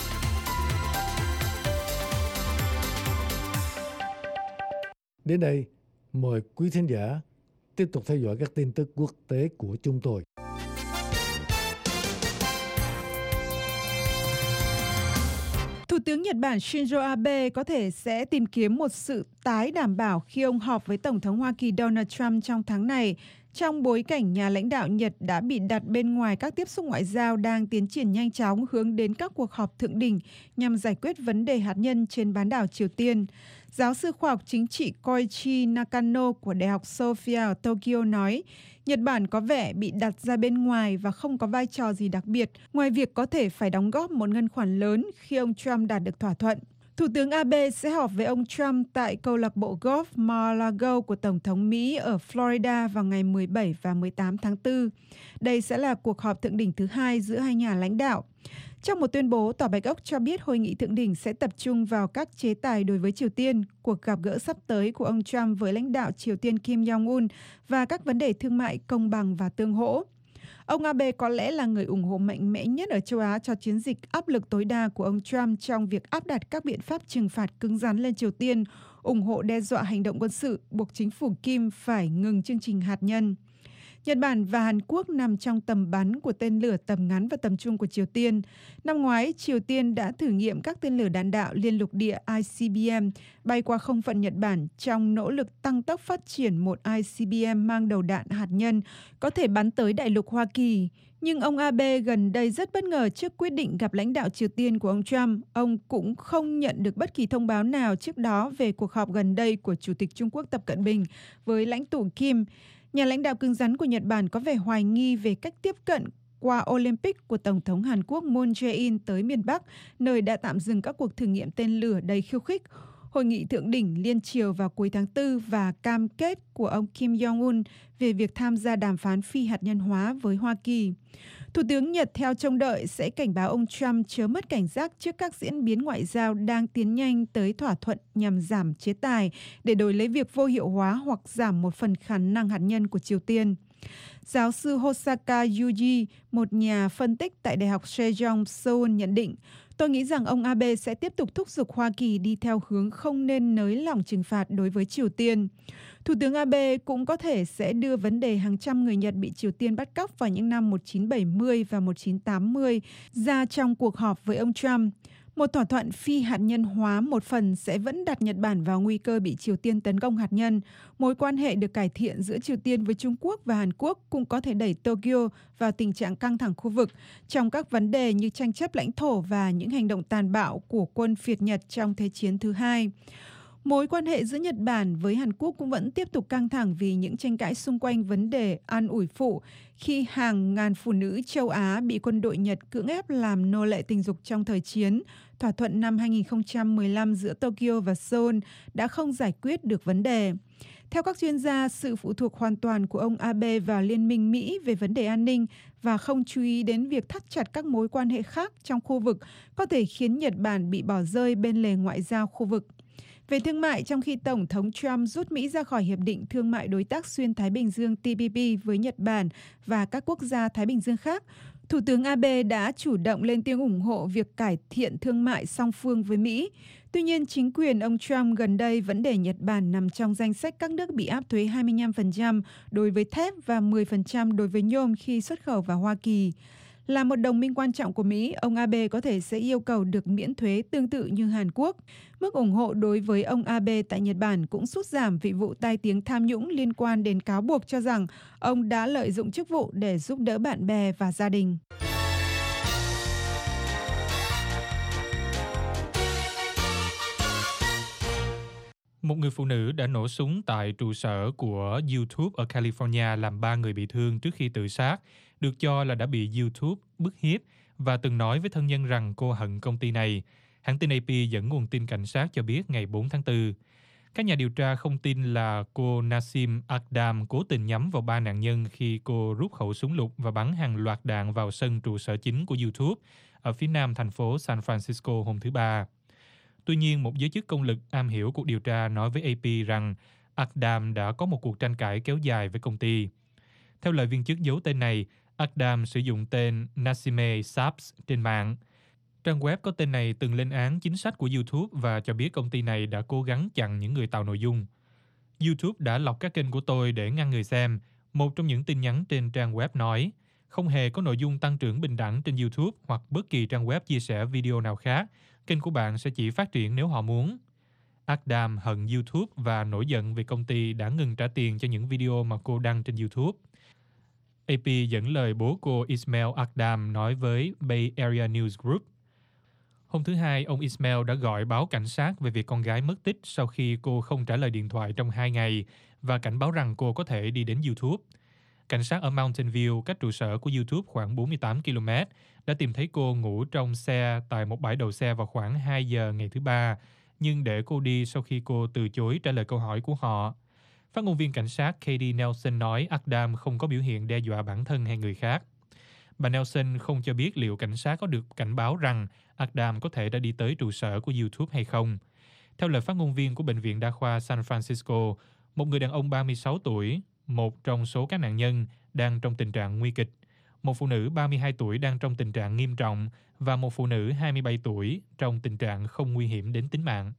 Đến đây, mời quý thính giả tiếp tục theo dõi các tin tức quốc tế của chúng tôi. Thủ tướng Nhật Bản Shinzo Abe có thể sẽ tìm kiếm một sự tái đảm bảo khi ông họp với Tổng thống Hoa Kỳ Donald Trump trong tháng này, trong bối cảnh nhà lãnh đạo Nhật đã bị đặt bên ngoài các tiếp xúc ngoại giao đang tiến triển nhanh chóng hướng đến các cuộc họp thượng đỉnh nhằm giải quyết vấn đề hạt nhân trên bán đảo Triều Tiên. Giáo sư khoa học chính trị Koichi Nakano của Đại học Sophia ở Tokyo nói, Nhật Bản có vẻ bị đặt ra bên ngoài và không có vai trò gì đặc biệt, ngoài việc có thể phải đóng góp một ngân khoản lớn khi ông Trump đạt được thỏa thuận. Thủ tướng Abe sẽ họp với ông Trump tại câu lạc bộ golf Mar-a-Lago của Tổng thống Mỹ ở Florida vào ngày mười bảy và mười tám tháng tư. Đây sẽ là cuộc họp thượng đỉnh thứ hai giữa hai nhà lãnh đạo. Trong một tuyên bố, Tòa Bạch Ốc cho biết hội nghị thượng đỉnh sẽ tập trung vào các chế tài đối với Triều Tiên, cuộc gặp gỡ sắp tới của ông Trump với lãnh đạo Triều Tiên Kim Jong-un và các vấn đề thương mại công bằng và tương hỗ. Ông Abe có lẽ là người ủng hộ mạnh mẽ nhất ở châu Á cho chiến dịch áp lực tối đa của ông Trump trong việc áp đặt các biện pháp trừng phạt cứng rắn lên Triều Tiên, ủng hộ đe dọa hành động quân sự, buộc chính phủ Kim phải ngừng chương trình hạt nhân. Nhật Bản và Hàn Quốc nằm trong tầm bắn của tên lửa tầm ngắn và tầm trung của Triều Tiên. Năm ngoái, Triều Tiên đã thử nghiệm các tên lửa đạn đạo liên lục địa I C B M bay qua không phận Nhật Bản trong nỗ lực tăng tốc phát triển một I C B M mang đầu đạn hạt nhân có thể bắn tới đại lục Hoa Kỳ. Nhưng ông Abe gần đây rất bất ngờ trước quyết định gặp lãnh đạo Triều Tiên của ông Trump. Ông cũng không nhận được bất kỳ thông báo nào trước đó về cuộc họp gần đây của Chủ tịch Trung Quốc Tập Cận Bình với lãnh tụ Kim. Nhà lãnh đạo cứng rắn của Nhật Bản có vẻ hoài nghi về cách tiếp cận qua Olympic của Tổng thống Hàn Quốc Moon Jae-in tới miền Bắc, nơi đã tạm dừng các cuộc thử nghiệm tên lửa đầy khiêu khích. Hội nghị thượng đỉnh liên triều vào cuối tháng tư và cam kết của ông Kim Jong-un về việc tham gia đàm phán phi hạt nhân hóa với Hoa Kỳ. Thủ tướng Nhật theo trông đợi sẽ cảnh báo ông Trump chớ mất cảnh giác trước các diễn biến ngoại giao đang tiến nhanh tới thỏa thuận nhằm giảm chế tài để đổi lấy việc vô hiệu hóa hoặc giảm một phần khả năng hạt nhân của Triều Tiên. Giáo sư Hosaka Yuji, một nhà phân tích tại Đại học Sejong, Seoul nhận định, tôi nghĩ rằng ông Abe sẽ tiếp tục thúc giục Hoa Kỳ đi theo hướng không nên nới lỏng trừng phạt đối với Triều Tiên. Thủ tướng Abe cũng có thể sẽ đưa vấn đề hàng trăm người Nhật bị Triều Tiên bắt cóc vào những năm một nghìn chín trăm bảy mươi và một nghìn chín trăm tám mươi ra trong cuộc họp với ông Trump. Một thỏa thuận phi hạt nhân hóa một phần sẽ vẫn đặt Nhật Bản vào nguy cơ bị Triều Tiên tấn công hạt nhân. Mối quan hệ được cải thiện giữa Triều Tiên với Trung Quốc và Hàn Quốc cũng có thể đẩy Tokyo vào tình trạng căng thẳng khu vực trong các vấn đề như tranh chấp lãnh thổ và những hành động tàn bạo của quân Việt Nhật trong Thế chiến thứ hai. Mối quan hệ giữa Nhật Bản với Hàn Quốc cũng vẫn tiếp tục căng thẳng vì những tranh cãi xung quanh vấn đề an ủi phụ khi hàng ngàn phụ nữ châu Á bị quân đội Nhật cưỡng ép làm nô lệ tình dục trong thời chiến. Thỏa thuận năm hai nghìn không trăm mười lăm giữa Tokyo và Seoul đã không giải quyết được vấn đề. Theo các chuyên gia, sự phụ thuộc hoàn toàn của ông Abe vào Liên minh Mỹ về vấn đề an ninh và không chú ý đến việc thắt chặt các mối quan hệ khác trong khu vực có thể khiến Nhật Bản bị bỏ rơi bên lề ngoại giao khu vực. Về thương mại, trong khi Tổng thống Trump rút Mỹ ra khỏi Hiệp định Thương mại Đối tác Xuyên Thái Bình Dương T P P với Nhật Bản và các quốc gia Thái Bình Dương khác, Thủ tướng Abe đã chủ động lên tiếng ủng hộ việc cải thiện thương mại song phương với Mỹ. Tuy nhiên, chính quyền ông Trump gần đây vẫn để Nhật Bản nằm trong danh sách các nước bị áp thuế hai mươi lăm phần trăm đối với thép và mười phần trăm đối với nhôm khi xuất khẩu vào Hoa Kỳ. Là một đồng minh quan trọng của Mỹ, ông Abe có thể sẽ yêu cầu được miễn thuế tương tự như Hàn Quốc. Mức ủng hộ đối với ông Abe tại Nhật Bản cũng sút giảm vị vụ tai tiếng tham nhũng liên quan đến cáo buộc cho rằng ông đã lợi dụng chức vụ để giúp đỡ bạn bè và gia đình. Một người phụ nữ đã nổ súng tại trụ sở của YouTube ở California làm ba người bị thương trước khi tự sát, được cho là đã bị YouTube bức hiếp và từng nói với thân nhân rằng cô hận công ty này. Hãng tin A P dẫn nguồn tin cảnh sát cho biết ngày bốn tháng tư. Các nhà điều tra không tin là cô Nasim Akdam cố tình nhắm vào ba nạn nhân khi cô rút khẩu súng lục và bắn hàng loạt đạn vào sân trụ sở chính của YouTube ở phía nam thành phố San Francisco hôm thứ Ba. Tuy nhiên, một giới chức công lực am hiểu cuộc điều tra nói với A P rằng Akdam đã có một cuộc tranh cãi kéo dài với công ty. Theo lời viên chức giấu tên này, Akdam sử dụng tên Nasime Sabs trên mạng. Trang web có tên này từng lên án chính sách của YouTube và cho biết công ty này đã cố gắng chặn những người tạo nội dung. YouTube đã lọc các kênh của tôi để ngăn người xem. Một trong những tin nhắn trên trang web nói, không hề có nội dung tăng trưởng bình đẳng trên YouTube hoặc bất kỳ trang web chia sẻ video nào khác. Kênh của bạn sẽ chỉ phát triển nếu họ muốn. Akdam hận YouTube và nổi giận vì công ty đã ngừng trả tiền cho những video mà cô đăng trên YouTube. a pê dẫn lời bố cô Ismail Akdam nói với Bay Area News Group. Hôm thứ Hai, ông Ismail đã gọi báo cảnh sát về việc con gái mất tích sau khi cô không trả lời điện thoại trong hai ngày và cảnh báo rằng cô có thể đi đến YouTube. Cảnh sát ở Mountain View, cách trụ sở của YouTube khoảng bốn mươi tám ki lô mét, đã tìm thấy cô ngủ trong xe tại một bãi đậu xe vào khoảng hai giờ ngày thứ Ba, nhưng để cô đi sau khi cô từ chối trả lời câu hỏi của họ. Phát ngôn viên cảnh sát Katie Nelson nói Akdam không có biểu hiện đe dọa bản thân hay người khác. Bà Nelson không cho biết liệu cảnh sát có được cảnh báo rằng Akdam có thể đã đi tới trụ sở của YouTube hay không. Theo lời phát ngôn viên của Bệnh viện Đa khoa San Francisco, một người đàn ông ba mươi sáu tuổi, một trong số các nạn nhân, đang trong tình trạng nguy kịch. Một phụ nữ ba mươi hai tuổi đang trong tình trạng nghiêm trọng và một phụ nữ hai mươi bảy tuổi trong tình trạng không nguy hiểm đến tính mạng.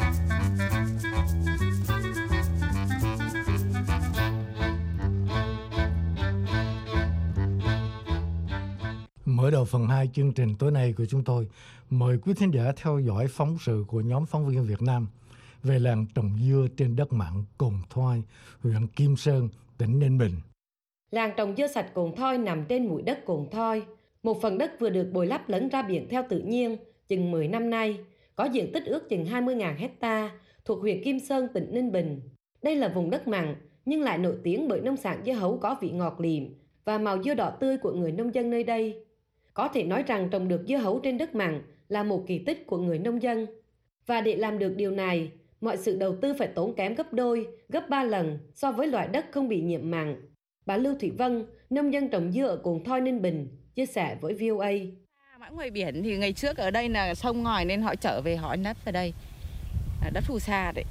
Mở đầu phần hai chương trình tối nay của chúng tôi, mời quý thính giả theo dõi phóng sự của nhóm phóng viên Việt Nam về làng trồng dưa trên đất mặn Cồn Thoi, huyện Kim Sơn, tỉnh Ninh Bình. Làng trồng dưa sạch Cồn Thoi nằm trên mũi đất Cồn Thoi, một phần đất vừa được bồi lấp lấn ra biển theo tự nhiên chừng mười năm nay, có diện tích ước chừng hai mươi nghìn hecta, thuộc huyện Kim Sơn, tỉnh Ninh Bình. Đây là vùng đất mặn nhưng lại nổi tiếng bởi nông sản dưa hấu có vị ngọt lịm và màu dưa đỏ tươi của người nông dân nơi đây. Có thể nói rằng trồng được dưa hấu trên đất mặn là một kỳ tích của người nông dân. Và để làm được điều này, mọi sự đầu tư phải tốn kém gấp đôi, gấp ba lần so với loại đất không bị nhiễm mặn. Bà Lưu Thị Vân, nông dân trồng dưa ở Cồn Thoi, Ninh Bình, chia sẻ với vê o a. Mãi ngoài biển thì ngày trước ở đây là sông ngòi nên họ trở về họ đất ở đây. Là đất phù sa đấy.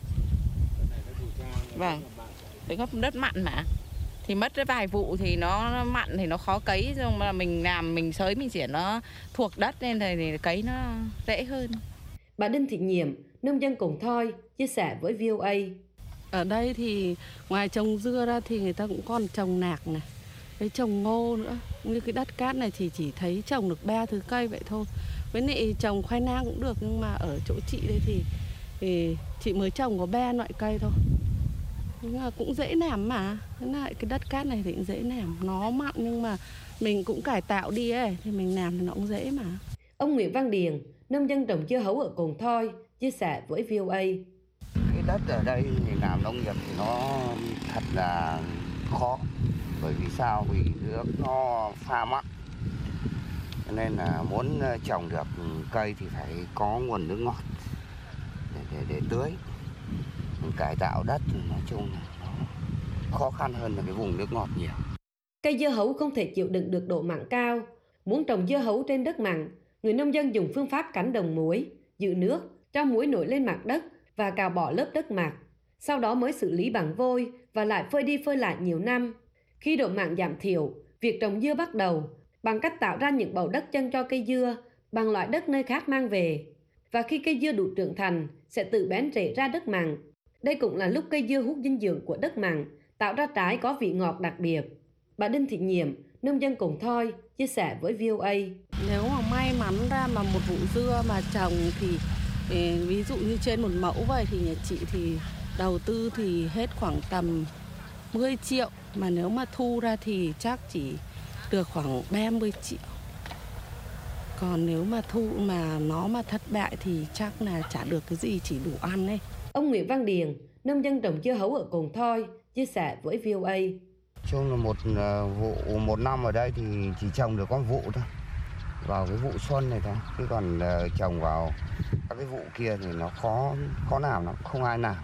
Vâng, đấy có đất mặn mà. Thì mất cái vài vụ thì nó mặn thì nó khó cấy, nhưng mà mình làm mình xới mình chỉ nó thuộc đất nên thì cấy nó dễ hơn. Bà Đinh Thị Nhiệm, nông dân Cồn Thoi, chia sẻ với vê o a. Ở đây thì ngoài trồng dưa ra thì người ta cũng còn trồng nạc này, với trồng ngô nữa. Như cái đất cát này thì chỉ thấy trồng được ba thứ cây vậy thôi. Với lại trồng khoai lang cũng được, nhưng mà ở chỗ chị đây thì, thì chị mới trồng có ba loại cây thôi. Nhưng mà cũng dễ làm mà. Thế lại cái đất cát này thì cũng dễ làm. Nó mặn nhưng mà mình cũng cải tạo đi ấy, thì mình làm thì nó cũng dễ mà. Ông Nguyễn Văn Điền, nông dân trồng dưa hấu ở Cồn Thoi, chia sẻ với vê o a. Cái đất ở đây thì làm nông nghiệp thì nó thật là khó. Bởi vì sao? Vì nước nó pha mặn. Nên là muốn trồng được cây thì phải có nguồn nước ngọt để, để, để tưới. Mình cải tạo đất thì nói chung là nó khó khăn hơn là cái vùng nước ngọt nhiều. Cây dưa hấu không thể chịu đựng được độ mặn cao. Muốn trồng dưa hấu trên đất mặn, người nông dân dùng phương pháp cắn đồng muối, giữ nước, cho muối nổi lên mặt đất và cào bỏ lớp đất mạc. Sau đó mới xử lý bằng vôi và lại phơi đi phơi lại nhiều năm. Khi độ mặn giảm thiểu, việc trồng dưa bắt đầu bằng cách tạo ra những bầu đất chân cho cây dưa bằng loại đất nơi khác mang về. Và khi cây dưa đủ trưởng thành, sẽ tự bén rễ ra đất mặn. Đây cũng là lúc cây dưa hút dinh dưỡng của đất mặn, tạo ra trái có vị ngọt đặc biệt. Bà Đinh Thị Nhiệm, nông dân Cồn Thoi, chia sẻ với vê o a. Nếu mà may mắn ra mà một vụ dưa mà trồng thì ví dụ như trên một mẫu vậy thì nhà chị thì đầu tư thì hết khoảng tầm mười triệu. Mà nếu mà thu ra thì chắc chỉ được khoảng ba mươi triệu. Còn nếu mà thu mà nó mà thất bại thì chắc là chả được cái gì, chỉ đủ ăn ấy. Ông Nguyễn Văn Điền, nông dân trồng dưa hấu ở Cồn Thoi, chia sẻ với vê o a. Chung là một vụ một năm ở đây thì chỉ trồng được có vụ thôi, vào cái vụ xuân này thôi. Chứ còn trồng vào các cái vụ kia thì nó khó khó làm lắm, không ai làm.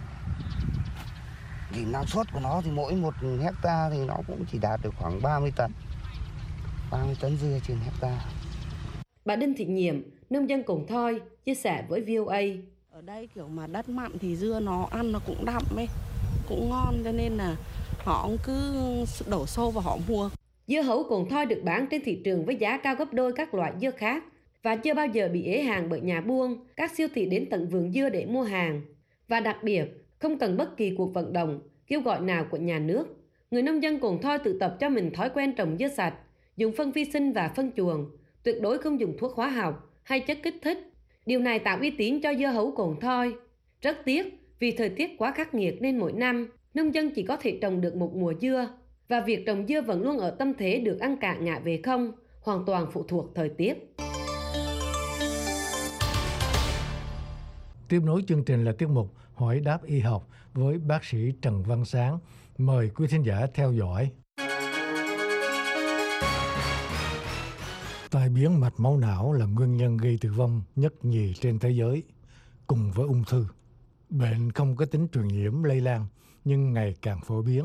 Thì năng suất của nó thì mỗi một hecta thì nó cũng chỉ đạt được khoảng ba mươi tấn, ba mươi tấn dưa trên hecta. Bà Đinh Thị Nhiệm, nông dân Cồn Thoi, chia sẻ với vê o a. Ở đây kiểu mà đất mặn thì dưa nó ăn nó cũng đậm ấy, cũng ngon, cho nên là họ cứ đổ xô vào họ mua. Dưa hấu Cồn Thoi được bán trên thị trường với giá cao gấp đôi các loại dưa khác và chưa bao giờ bị ế hàng bởi nhà buôn, các siêu thị đến tận vườn dưa để mua hàng. Và đặc biệt, không cần bất kỳ cuộc vận động, kêu gọi nào của nhà nước. Người nông dân Cồn Thoi tự tập cho mình thói quen trồng dưa sạch, dùng phân vi sinh và phân chuồng, tuyệt đối không dùng thuốc hóa học hay chất kích thích. Điều này tạo uy tín cho dưa hấu Cồn Thoi. Rất tiếc, Vì thời tiết quá khắc nghiệt nên mỗi năm, nông dân chỉ có thể trồng được một mùa dưa, và việc trồng dưa vẫn luôn ở tâm thế được ăn cả ngã về không, hoàn toàn phụ thuộc thời tiết. Tiếp nối chương trình là tiết mục Hỏi đáp y học với bác sĩ Trần Văn Sáng. Mời quý thính giả theo dõi. Tai biến mạch máu não là nguyên nhân gây tử vong nhất nhì trên thế giới, cùng với ung thư. Bệnh không có tính truyền nhiễm lây lan, nhưng ngày càng phổ biến.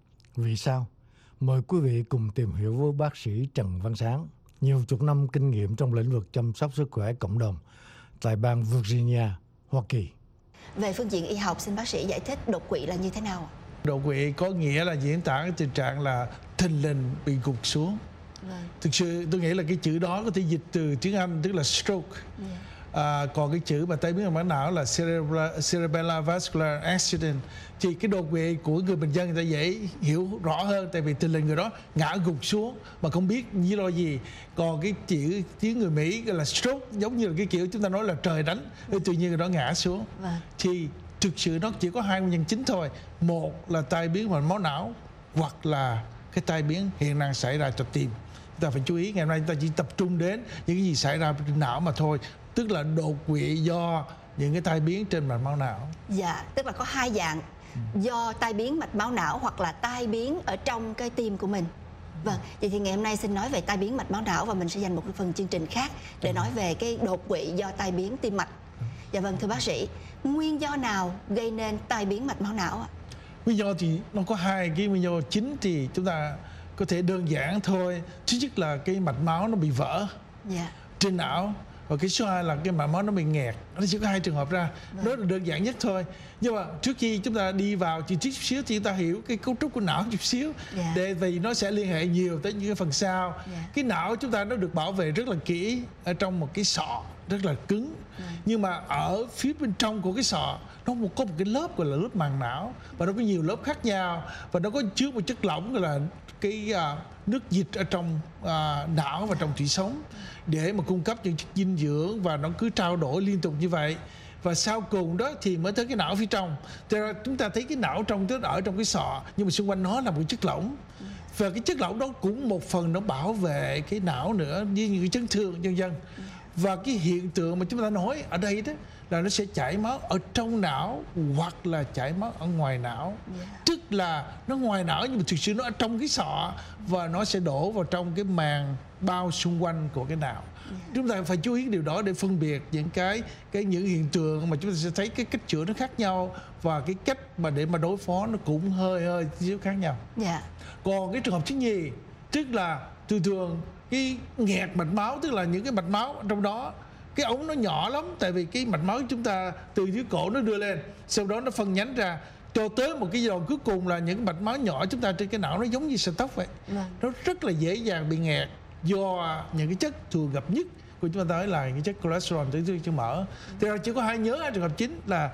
Vì sao? Mời quý vị cùng tìm hiểu với bác sĩ Trần Văn Sáng, nhiều chục năm kinh nghiệm trong lĩnh vực chăm sóc sức khỏe cộng đồng tại bang Virginia, Hoa Kỳ. Về phương diện y học, xin bác sĩ giải thích đột quỵ là như thế nào? Đột quỵ có nghĩa là diễn tả cái tình trạng là thình lình bị gục xuống. Vâng. Thực sự tôi nghĩ là cái chữ đó có thể dịch từ tiếng Anh, tức là stroke. Yeah. À, còn cái chữ mà tai biến mạch máu não là cerebral, cerebral vascular accident. Thì cái đột quỵ của người bình dân người ta dễ hiểu rõ hơn, tại vì thình lình người đó ngã gục xuống mà không biết lý do gì. Còn cái chữ tiếng người Mỹ gọi là stroke, giống như là cái kiểu chúng ta nói là trời đánh, tự nhiên người đó ngã xuống. Vâng. Thì thực sự nó chỉ có hai nguyên nhân chính thôi. Một là tai biến mạch máu não, hoặc là cái tai biến hiện đang xảy ra trong tim. Chúng ta phải chú ý, ngày hôm nay chúng ta chỉ tập trung đến những cái gì xảy ra trên não mà thôi, tức là đột quỵ do những cái tai biến trên mạch máu não. Dạ, tức là có hai dạng, do tai biến mạch máu não hoặc là tai biến ở trong cái tim của mình. Vâng, vậy thì ngày hôm nay xin nói về tai biến mạch máu não, và mình sẽ dành một phần chương trình khác để nói về cái đột quỵ do tai biến tim mạch. Dạ vâng, thưa bác sĩ, nguyên do nào gây nên tai biến mạch máu não ạ? Nguyên do thì nó có hai cái nguyên do chính, thì chúng ta có thể đơn giản thôi. Thứ nhất là cái mạch máu nó bị vỡ yeah. trên não, và cái số hai là cái mạch máu nó bị nghẹt. Nó chỉ có hai trường hợp ra, vâng. đó là đơn giản nhất thôi. Nhưng mà trước khi chúng ta đi vào chi tiết chút xíu thì chúng ta hiểu cái cấu trúc của não chút xíu, yeah. để vì nó sẽ liên hệ nhiều tới những cái phần sau. Yeah. Cái não chúng ta nó được bảo vệ rất là kỹ ở trong một cái sọ rất là cứng, yeah. nhưng mà ở phía bên trong của cái sọ nó có một cái lớp gọi là lớp màng não, và nó có nhiều lớp khác nhau, và nó có chứa một chất lỏng gọi là cái uh, nước dịch ở trong uh, não và trong tủy sống để mà cung cấp những chất dinh dưỡng, và nó cứ trao đổi liên tục như vậy. Và sau cùng đó thì mới tới cái não phía trong. Thì chúng ta thấy cái não trong tức ở trong cái sọ, nhưng mà xung quanh nó là một chất lỏng, và cái chất lỏng đó cũng một phần nó bảo vệ cái não nữa, như những cái chấn thương vân vân. Và cái hiện tượng mà chúng ta nói ở đây đó là nó sẽ chảy máu ở trong não hoặc là chảy máu ở ngoài não. Yeah. Tức là nó ngoài não nhưng mà thực sự nó ở trong cái sọ, và nó sẽ đổ vào trong cái màng bao xung quanh của cái não. Yeah. Chúng ta phải chú ý điều đó để phân biệt những cái cái những hiện tượng mà chúng ta sẽ thấy cái cách chữa nó khác nhau, và cái cách mà để mà đối phó nó cũng hơi hơi xíu khác nhau. Yeah. Còn cái trường hợp thứ nhì, tức là thường thường cái nghẹt mạch máu, tức là những cái mạch máu trong đó cái ống nó nhỏ lắm, tại vì cái mạch máu chúng ta từ dưới cổ nó đưa lên, sau đó nó phân nhánh ra cho tới một cái giai đoạn cuối cùng là những mạch máu nhỏ chúng ta trên cái não, nó giống như sợi tóc vậy. Vâng. Nó rất là dễ dàng bị nghẹt do những cái chất thường gặp nhất của chúng ta nói là những chất cholesterol, tổn thương cho mỡ. Thì ra chỉ có hai nhớ hai trường hợp chính là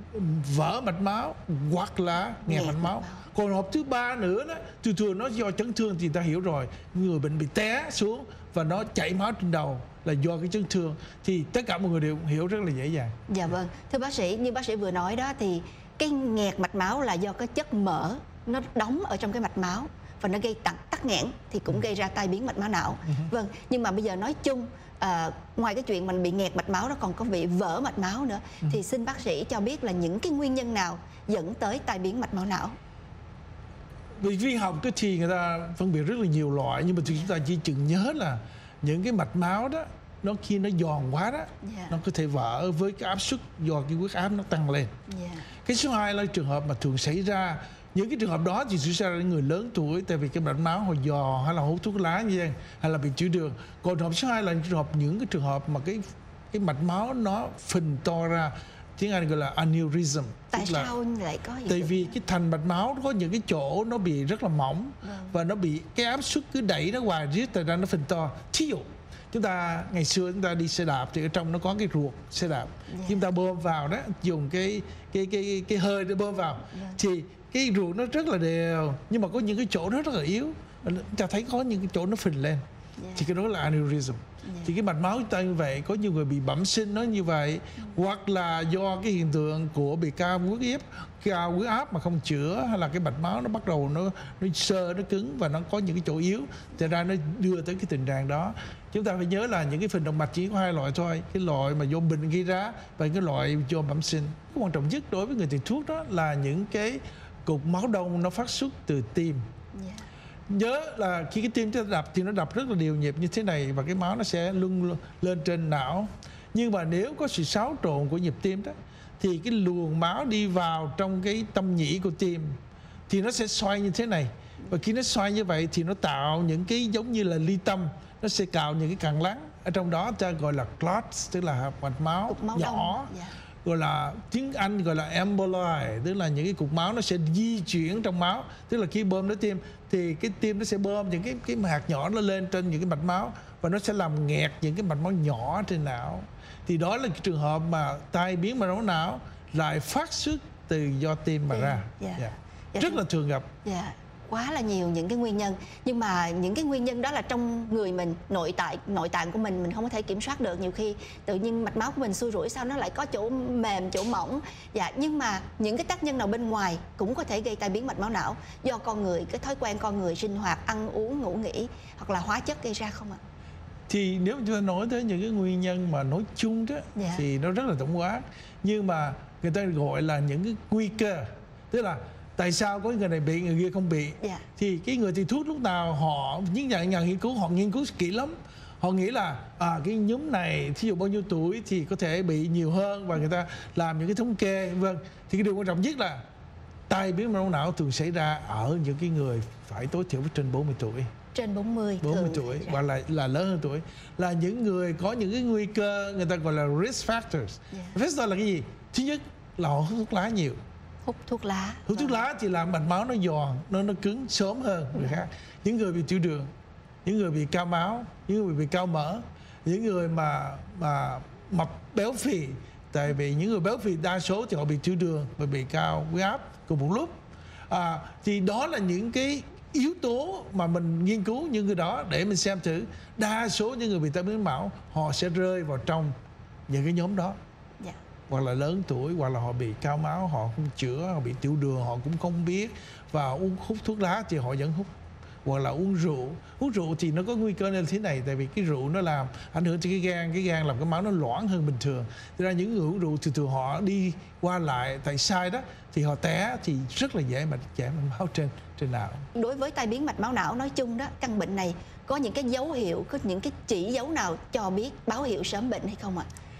vỡ mạch máu hoặc là nghẹt mạch máu. Còn hộp thứ ba nữa đó, thường thường nó do chấn thương thì ta hiểu rồi, người bệnh bị té xuống và nó chảy máu trên đầu là do cái chấn thương, thì tất cả mọi người đều hiểu rất là dễ dàng. Dạ vâng, thưa bác sĩ, như bác sĩ vừa nói đó thì cái nghẹt mạch máu là do cái chất mỡ nó đóng ở trong cái mạch máu và nó gây tắc tắc nghẽn thì cũng ừ. gây ra tai biến mạch máu não. Ừ. Vâng, nhưng mà bây giờ nói chung à, ngoài cái chuyện mình bị nghẹt mạch máu, nó còn có bị vỡ mạch máu nữa. Ừ. Thì xin bác sĩ cho biết là những cái nguyên nhân nào dẫn tới tai biến mạch máu não? Vì vi học thì người ta phân biệt rất là nhiều loại, nhưng mà chúng ta chỉ chừng nhớ là những cái mạch máu đó, nó khi nó giòn quá đó, yeah. nó có thể vỡ với cái áp suất do cái huyết áp nó tăng lên. Yeah. Cái số hai là trường hợp mà thường xảy ra, những cái trường hợp đó thì xảy ra đến người lớn tuổi, tại vì cái mạch máu hồi giò hay là hút thuốc lá như vậy, hay là bị tiểu đường. Còn trường hợp số hai là trường hợp những cái trường hợp mà cái cái mạch máu nó phình to ra, tiếng Anh gọi là aneurysm. Tại sao lại có hiện Tại vì cái thành mạch máu có những cái chỗ nó bị rất là mỏng, vâng. và nó bị cái áp suất cứ đẩy nó hoài riết, tại ra nó phình to. Thí dụ chúng ta ngày xưa chúng ta đi xe đạp thì ở trong nó có cái ruột xe đạp, yeah. chúng ta bơm vào đó, dùng cái cái cái cái hơi để bơm vào, yeah. thì cái ruột nó rất là đều, nhưng mà có những cái chỗ nó rất là yếu, chúng ta thấy có những cái chỗ nó phình lên, yeah. thì cái đó là aneurysm. Thì cái mạch máu chúng ta như vậy, có nhiều người bị bẩm sinh nó như vậy, hoặc là do cái hiện tượng của bị cao huyết áp, cao huyết áp mà không chữa, hay là cái mạch máu nó bắt đầu nó nó xơ, nó cứng và nó có những cái chỗ yếu, thì ra nó đưa tới cái tình trạng đó. Chúng ta phải nhớ là những cái phình động mạch chỉ có hai loại thôi, cái loại mà do bệnh gây ra và cái loại do bẩm sinh. Cái quan trọng nhất đối với người thầy thuốc đó là những cái cục máu đông nó phát xuất từ tim. Yeah. Nhớ là khi cái tim chúng ta đập thì nó đập rất là đều nhịp như thế này, và cái máu nó sẽ luân lên trên não. Nhưng mà nếu có sự xáo trộn của nhịp tim đó, thì cái luồng máu đi vào trong cái tâm nhĩ của tim thì nó sẽ xoay như thế này. Và khi nó xoay như vậy thì nó tạo những cái giống như là ly tâm, nó sẽ cào những cái càng lắng ở trong đó, ta gọi là clots, tức là mạch máu, máu nhỏ. Yeah. Gọi là tiếng Anh gọi là emboli, tức là những cái cục máu nó sẽ di chuyển trong máu. Tức là khi bơm đến tim thì cái tim nó sẽ bơm những cái cái hạt nhỏ nó lên trên những cái mạch máu, và nó sẽ làm nghẹt những cái mạch máu nhỏ trên não. Thì đó là cái trường hợp mà tai biến mạch máu não lại phát xuất từ do tim mà yeah. ra. Yeah. Yeah. Yeah. Rất là thường gặp. Yeah. Quá là nhiều những cái nguyên nhân, nhưng mà những cái nguyên nhân đó là trong người mình, nội tại nội tạng của mình mình không có thể kiểm soát được. Nhiều khi tự nhiên mạch máu của mình xui rủi sao nó lại có chỗ mềm, chỗ mỏng. Dạ, nhưng mà những cái tác nhân nào bên ngoài cũng có thể gây tai biến mạch máu não, do con người, cái thói quen con người sinh hoạt, ăn uống, ngủ nghỉ, hoặc là hóa chất gây ra không ạ? Thì nếu chúng ta nói tới những cái nguyên nhân mà nói chung đó, dạ. thì nó rất là tổng quát, nhưng mà người ta gọi là những cái nguy cơ, tức là tại sao có người này bị, người kia không bị. Yeah. Thì cái người thầy thuốc lúc nào họ, những nhà, nhà nghiên cứu họ nghiên cứu kỹ lắm. Họ nghĩ là à, cái nhóm này thí dụ bao nhiêu tuổi thì có thể bị nhiều hơn, và người ta làm những cái thống kê, vâng. Thì cái điều quan trọng nhất là tai biến mạch máu não thường xảy ra ở những cái người phải tối thiểu trên bốn mươi tuổi. Trên bốn mươi, bốn mươi tuổi hoặc là là lớn hơn tuổi, là những người có những cái nguy cơ, người ta gọi là risk factors. Yeah. Risk factor là cái gì? Thứ nhất là họ hút thuốc lá nhiều. Hút thuốc lá. Hút thuốc lá thì làm mạch máu nó giòn, nó nó cứng sớm hơn người khác. Những người bị tiểu đường, những người bị cao máu, những người bị cao mỡ, những người mà mà mập béo phì, tại vì những người béo phì đa số thì họ bị tiểu đường và bị cao huyết áp cùng một lúc. À, thì đó là những cái yếu tố mà mình nghiên cứu những người đó để mình xem thử đa số những người bị tai biến não họ sẽ rơi vào trong những cái nhóm đó. Yeah. Hoặc là lớn tuổi, hoặc là họ bị cao máu, họ không chữa, họ bị tiểu đường họ cũng không biết, và uống hút thuốc lá thì họ vẫn hút, hoặc là uống rượu. Uống rượu thì nó có nguy cơ như thế này, tại vì cái rượu nó làm ảnh hưởng tới cái gan, cái gan làm cái máu nó loãng hơn bình thường. Thế ra những người uống rượu thì thường họ đi qua lại tại sai đó, thì họ té thì rất là dễ mà chảy máu trên trên não. Đối với tai biến mạch máu não nói chung đó, căn bệnh này có những cái dấu hiệu, có những cái chỉ dấu nào cho biết báo hiệu sớm bệnh hay không ạ?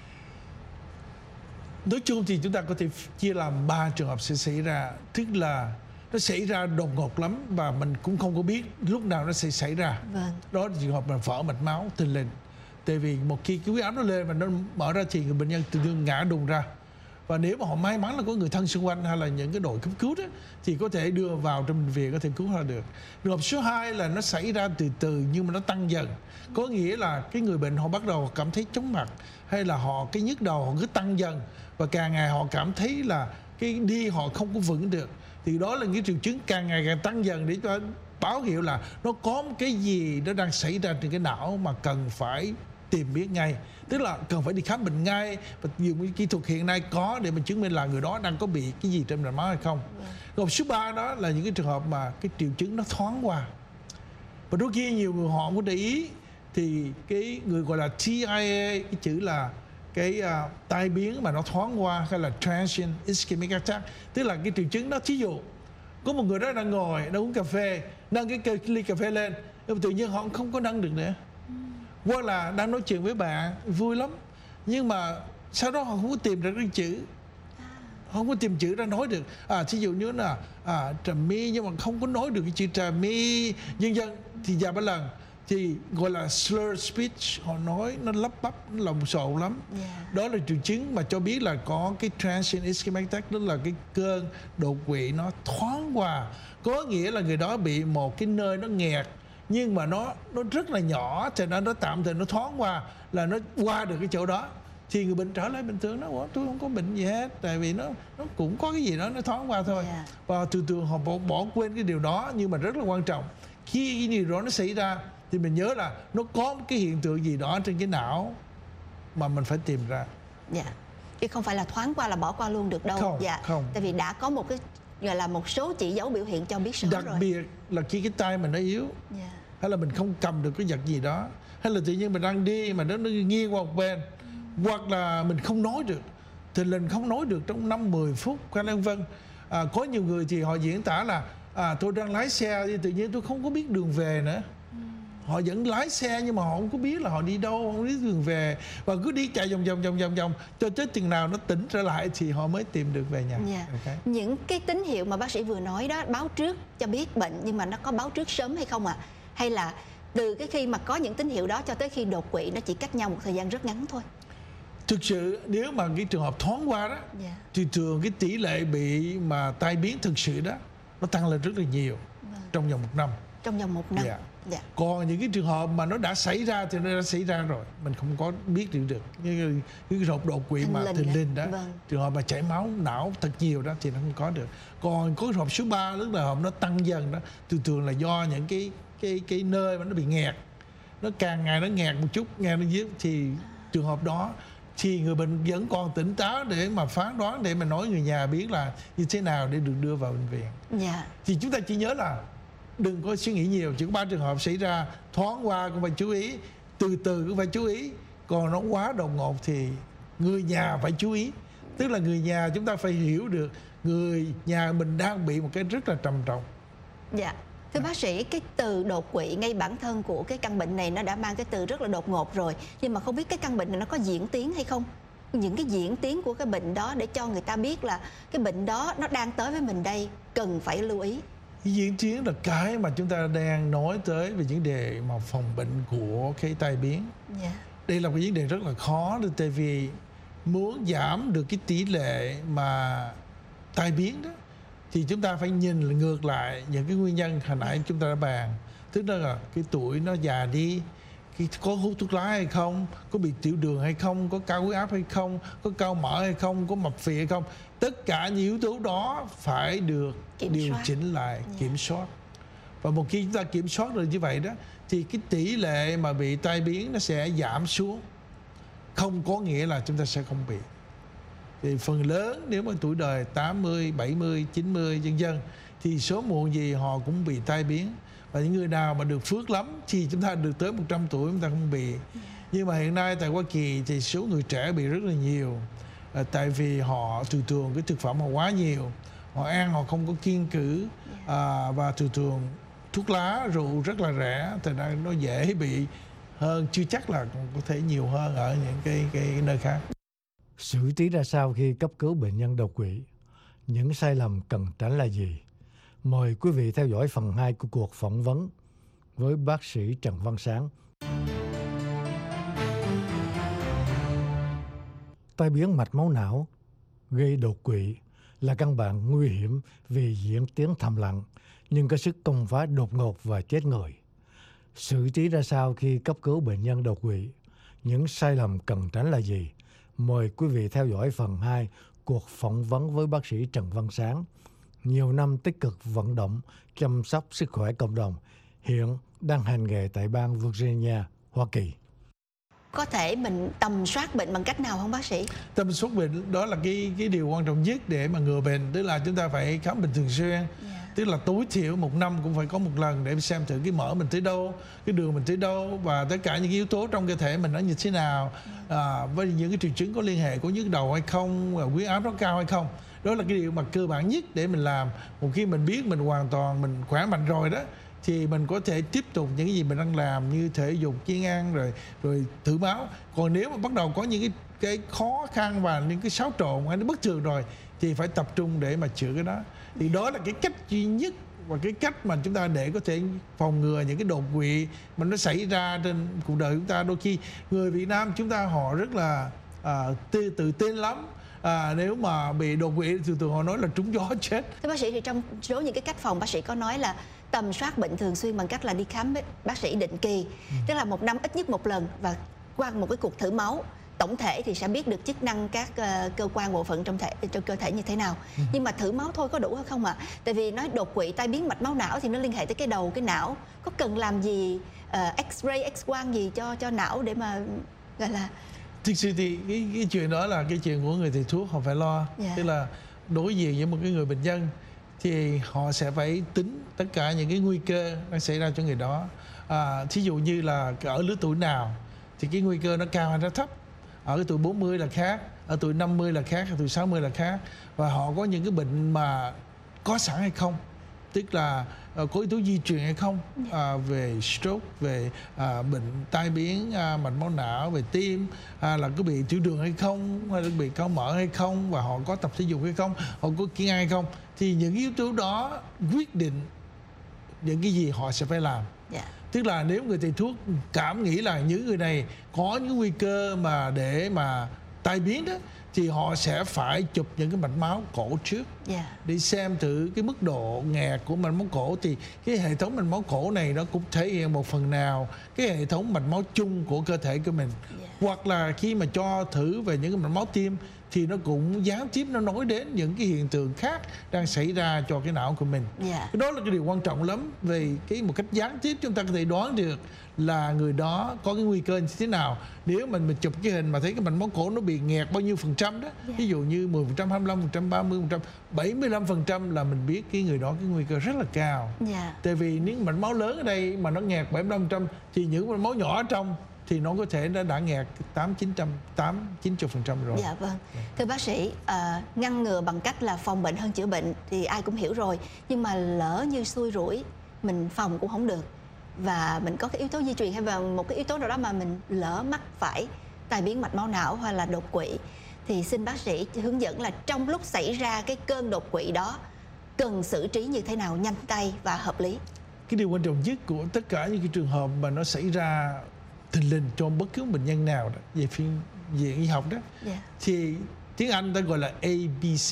Nói chung thì chúng ta có thể chia làm ba trường hợp sẽ xảy ra, tức là nó xảy ra đột ngột lắm và mình cũng không có biết lúc nào nó sẽ xảy ra. Vâng. Đó là trường hợp là vỡ mạch máu thình lình. Tại vì một khi cái huyết áp nó lên và nó mở ra thì người bệnh nhân tự nhiên ngã đùng ra. Và nếu mà họ may mắn là có người thân xung quanh hay là những cái đội cấp cứu đó, thì có thể đưa vào trong bệnh viện, có thể cứu ra được. Trường hợp số hai là nó xảy ra từ từ nhưng mà nó tăng dần. Có nghĩa là cái người bệnh họ bắt đầu cảm thấy chóng mặt, hay là họ cái nhức đầu họ cứ tăng dần, và càng ngày họ cảm thấy là cái đi họ không có vững được. Thì đó là những triệu chứng càng ngày càng tăng dần để cho báo hiệu là nó có một cái gì nó đang xảy ra trên cái não mà cần phải tìm biết ngay, tức là cần phải đi khám bệnh ngay, và dùng cái kỹ thuật hiện nay có để mình chứng minh là người đó đang có bị cái gì trên mạch máu hay không. Còn số ba đó là những cái trường hợp mà cái triệu chứng nó thoáng qua, và đôi khi nhiều người họ không có để ý, thì cái người gọi là T I A, cái chữ là cái uh, tai biến mà nó thoáng qua, hay là transient ischemic attack, tức là cái triệu chứng đó. Thí dụ có một người đó đang ngồi đang uống cà phê, nâng cái, cái ly cà phê lên, nhưng tự nhiên họ không có nâng được nữa, hoặc là đang nói chuyện với bạn vui lắm, nhưng mà sau đó họ không có tìm được cái chữ, không có tìm chữ ra nói được. À, thí dụ như là à, trà mi, nhưng mà không có nói được cái chữ trà mi, dân dân thì vài ba lần thì gọi là slur speech, họ nói nó lắp bắp, nó lồng xộn lắm. Yeah. Đó là triệu chứng mà cho biết là có cái transient ischemic attack, đó là cái cơn đột quỵ nó thoáng qua. Có nghĩa là người đó bị một cái nơi nó nghẹt, nhưng mà nó nó rất là nhỏ, cho nên nó tạm thời nó thoáng qua, là nó qua được cái chỗ đó, thì người bệnh trở lại bình thường. Nó tôi không có bệnh gì hết, tại vì nó nó cũng có cái gì đó nó thoáng qua thôi. Yeah. Và thường thường họ bỏ, bỏ quên cái điều đó, nhưng mà rất là quan trọng. Khi cái điều đó nó xảy ra thì mình nhớ là nó có một cái hiện tượng gì đó trên cái não mà mình phải tìm ra. Dạ. Chứ không phải là thoáng qua là bỏ qua luôn được đâu. Không, dạ. không. Tại vì đã có một cái gọi là một số chỉ dấu biểu hiện cho biết sớm Đặc rồi. biệt là khi cái tay mình nó yếu, Dạ. hay là mình không cầm được cái vật gì đó, hay là tự nhiên mình đang đi mà nó, nó nghiêng qua một bên, hoặc là mình không nói được, thì mình không nói được trong năm mười phút, vân vân. À, có nhiều người thì họ diễn tả là à, tôi đang lái xe thì tự nhiên tôi không có biết đường về nữa. Họ vẫn lái xe nhưng mà họ không có biết là họ đi đâu, không biết đường về, và cứ đi chạy vòng vòng vòng vòng vòng cho tới chừng nào nó tỉnh trở lại thì họ mới tìm được về nhà. Dạ. Okay. Những cái tín hiệu mà bác sĩ vừa nói đó báo trước cho biết bệnh, nhưng mà nó có báo trước sớm hay không ạ? À? Hay là từ cái khi mà có những tín hiệu đó cho tới khi đột quỵ nó chỉ cách nhau một thời gian rất ngắn thôi? Thực sự nếu mà cái trường hợp thoáng qua đó, Dạ. thì thường cái tỷ lệ bị mà tai biến thực sự đó nó tăng lên rất là nhiều. Vâng. Trong vòng một năm. Trong vòng một năm. Dạ. Dạ. Còn những cái trường hợp mà nó đã xảy ra thì nó đã xảy ra rồi, mình không có biết được được. Như cái trường hợp đột quỵ Thình mà lình thình đó. lình đó, Vâng. trường hợp mà chảy máu não thật nhiều đó thì nó không có được. Còn có trường hợp số ba, tức là hợp nó tăng dần đó, thường thường là do những cái cái cái nơi mà nó bị nghẹt, nó càng ngày nó nghẹt một chút, nghe nó dứt, thì trường hợp đó thì người bệnh vẫn còn tỉnh táo để mà phán đoán, để mà nói người nhà biết là như thế nào để được đưa vào bệnh viện. Dạ. Thì chúng ta chỉ nhớ là đừng có suy nghĩ nhiều, chỉ có ba trường hợp xảy ra thoáng qua cũng phải chú ý, từ từ cũng phải chú ý, còn nó quá đột ngột thì người nhà phải chú ý. Tức là người nhà chúng ta phải hiểu được người nhà mình đang bị một cái rất là trầm trọng. Dạ. Thưa bác sĩ, cái từ đột quỵ ngay bản thân của cái căn bệnh này nó đã mang cái từ rất là đột ngột rồi, nhưng mà không biết cái căn bệnh này nó có diễn tiến hay không? Những cái diễn tiến của cái bệnh đó để cho người ta biết là cái bệnh đó nó đang tới với mình đây, cần phải lưu ý. Diễn tiến là cái mà chúng ta đang nói tới về vấn đề mà phòng bệnh của cái tai biến. Yeah. Đây là một vấn đề rất là khó, tại vì muốn giảm được cái tỷ lệ mà tai biến đó thì chúng ta phải nhìn ngược lại những cái nguyên nhân hồi nãy chúng ta đã bàn. Tức là cái tuổi nó già đi, có hút thuốc lá hay không, có bị tiểu đường hay không, có cao huyết áp hay không, có cao mỡ hay không, có mập phì hay không. Tất cả những yếu tố đó phải được kiểm điều soát. chỉnh lại, yeah. kiểm soát. Và một khi chúng ta kiểm soát được như vậy đó thì cái tỷ lệ mà bị tai biến nó sẽ giảm xuống. Không có nghĩa là chúng ta sẽ không bị. Thì phần lớn nếu mà tuổi đời tám mươi, bảy mươi, chín mươi vân vân thì sớm muộn gì họ cũng bị tai biến. Và những người nào mà được phước lắm thì chúng ta được tới một trăm tuổi chúng ta không bị. Nhưng mà hiện nay tại Hoa Kỳ thì số người trẻ bị rất là nhiều. À, tại vì họ thường thường cái thực phẩm họ quá nhiều, họ ăn họ không có kiêng cữ, à, và thường thường thuốc lá, rượu rất là rẻ, thì nó dễ bị hơn, chưa chắc là có thể nhiều hơn ở những cái, cái, cái nơi khác. Xử trí ra sao khi cấp cứu bệnh nhân đột quỵ? Những sai lầm cần tránh là gì? Mời quý vị theo dõi phần hai của cuộc phỏng vấn với bác sĩ Trần Văn Sáng. Tai biến mạch máu não gây đột quỵ là căn bệnh nguy hiểm vì diễn tiến thầm lặng nhưng có sức công phá đột ngột và chết người. Xử trí ra sao khi cấp cứu bệnh nhân đột quỵ? Những sai lầm cần tránh là gì? Mời quý vị theo dõi phần hai cuộc phỏng vấn với bác sĩ Trần Văn Sáng, nhiều năm tích cực vận động chăm sóc sức khỏe cộng đồng, hiện đang hành nghề tại bang Virginia, Hoa Kỳ. Có thể mình tầm soát bệnh bằng cách nào không bác sĩ? Tầm soát bệnh đó là cái cái điều quan trọng nhất để mà ngừa bệnh, tức là chúng ta phải khám bệnh thường xuyên. Yeah. Tức là tối thiểu một năm cũng phải có một lần để xem thử cái mỡ mình tới đâu, cái đường mình tới đâu, và tất cả những yếu tố trong cơ thể mình nó như thế nào, à, với những cái triệu chứng có liên hệ có nhức đầu hay không, huyết áp nó cao hay không. Đó là cái điều mà cơ bản nhất để mình làm. Một khi mình biết mình hoàn toàn mình khỏe mạnh rồi đó thì mình có thể tiếp tục những cái gì mình đang làm như thể dục, kiêng ăn rồi rồi thử máu. Còn nếu mà bắt đầu có những cái cái khó khăn và những cái xáo trộn hay nó bất thường rồi thì phải tập trung để mà chữa cái đó. Thì đó là cái cách duy nhất và cái cách mà chúng ta để có thể phòng ngừa những cái đột quỵ mà nó xảy ra trên cuộc đời chúng ta. Đôi khi người Việt Nam chúng ta họ rất là à, tự, tự tin lắm. À, nếu mà bị đột quỵ thường thường họ nói là trúng gió chết. Thưa bác sĩ, thì trong số những cái cách phòng, bác sĩ có nói là tầm soát bệnh thường xuyên bằng cách là đi khám bác sĩ định kỳ, ừ. tức là một năm ít nhất một lần và qua một cái cuộc thử máu tổng thể thì sẽ biết được chức năng các uh, cơ quan bộ phận trong thể trong cơ thể như thế nào. Ừ. Nhưng mà thử máu thôi có đủ hay không ạ? À? Tại vì nói đột quỵ tai biến mạch máu não thì nó liên hệ tới cái đầu, cái não. Có cần làm gì uh, X-ray, X-quang gì cho cho não để mà gọi là thực sự thì cái, cái chuyện đó là cái chuyện của người thầy thuốc họ phải lo. Yeah. Tức là đối diện với một cái người bệnh nhân thì họ sẽ phải tính tất cả những cái nguy cơ đang xảy ra cho người đó. À, thí dụ như là ở lứa tuổi nào thì cái nguy cơ nó cao hay nó thấp. Ở cái tuổi bốn mươi là khác, ở tuổi năm mươi là khác, ở tuổi sáu mươi là khác. Và họ có những cái bệnh mà có sẵn hay không, tức là uh, có yếu tố di truyền hay không, uh, về stroke, về uh, bệnh tai biến uh, mạch máu não, về tim, uh, là có bị tiểu đường hay không, hay là bị cao mỡ hay không, và họ có tập thể dục hay không, họ có kiêng ăn hay không. Thì những yếu tố đó quyết định những cái gì họ sẽ phải làm. Yeah. Tức là nếu người thầy thuốc cảm nghĩ là những người này có những nguy cơ mà để mà tai biến đó, thì họ sẽ phải chụp những cái mạch máu cổ trước. Yeah. Để xem thử cái mức độ nghẹt của mạch máu cổ. Thì cái hệ thống mạch máu cổ này nó cũng thể hiện một phần nào cái hệ thống mạch máu chung của cơ thể của mình. Yeah. Hoặc là khi mà cho thử về những cái mạch máu tim thì nó cũng gián tiếp nó nói đến những cái hiện tượng khác đang xảy ra cho cái não của mình. Yeah. Cái đó là cái điều quan trọng lắm. Về cái một cách gián tiếp chúng ta có thể đoán được là người đó có cái nguy cơ như thế nào. Nếu mình mình chụp cái hình mà thấy cái mạch máu cổ nó bị nghẹt bao nhiêu phần trăm đó, yeah. ví dụ như mười phần trăm, hai mươi lăm phần trăm, ba mươi phần trăm, bảy mươi lăm phần trăm là mình biết cái người đó cái nguy cơ rất là cao. Yeah. Tại vì nếu mạch máu lớn ở đây mà nó nghẹt bảy mươi lăm phần trăm thì những mạch máu nhỏ ở trong thì nó có thể nó đã nghẹt tám chín trăm, tám chín mươi phần trăm rồi. Dạ vâng. Thưa bác sĩ, uh, ngăn ngừa bằng cách là phòng bệnh hơn chữa bệnh thì ai cũng hiểu rồi. Nhưng mà lỡ như xui rủi, mình phòng cũng không được. Và mình có cái yếu tố di truyền hay là một cái yếu tố nào đó mà mình lỡ mắc phải tai biến mạch máu não hay là đột quỵ, thì xin bác sĩ hướng dẫn là trong lúc xảy ra cái cơn đột quỵ đó cần xử trí như thế nào nhanh tay và hợp lý. Cái điều quan trọng nhất của tất cả những cái trường hợp mà nó xảy ra thình lình cho bất cứ bệnh nhân nào đó, về phiên diện y học đó, yeah. thì tiếng Anh ta gọi là A B C.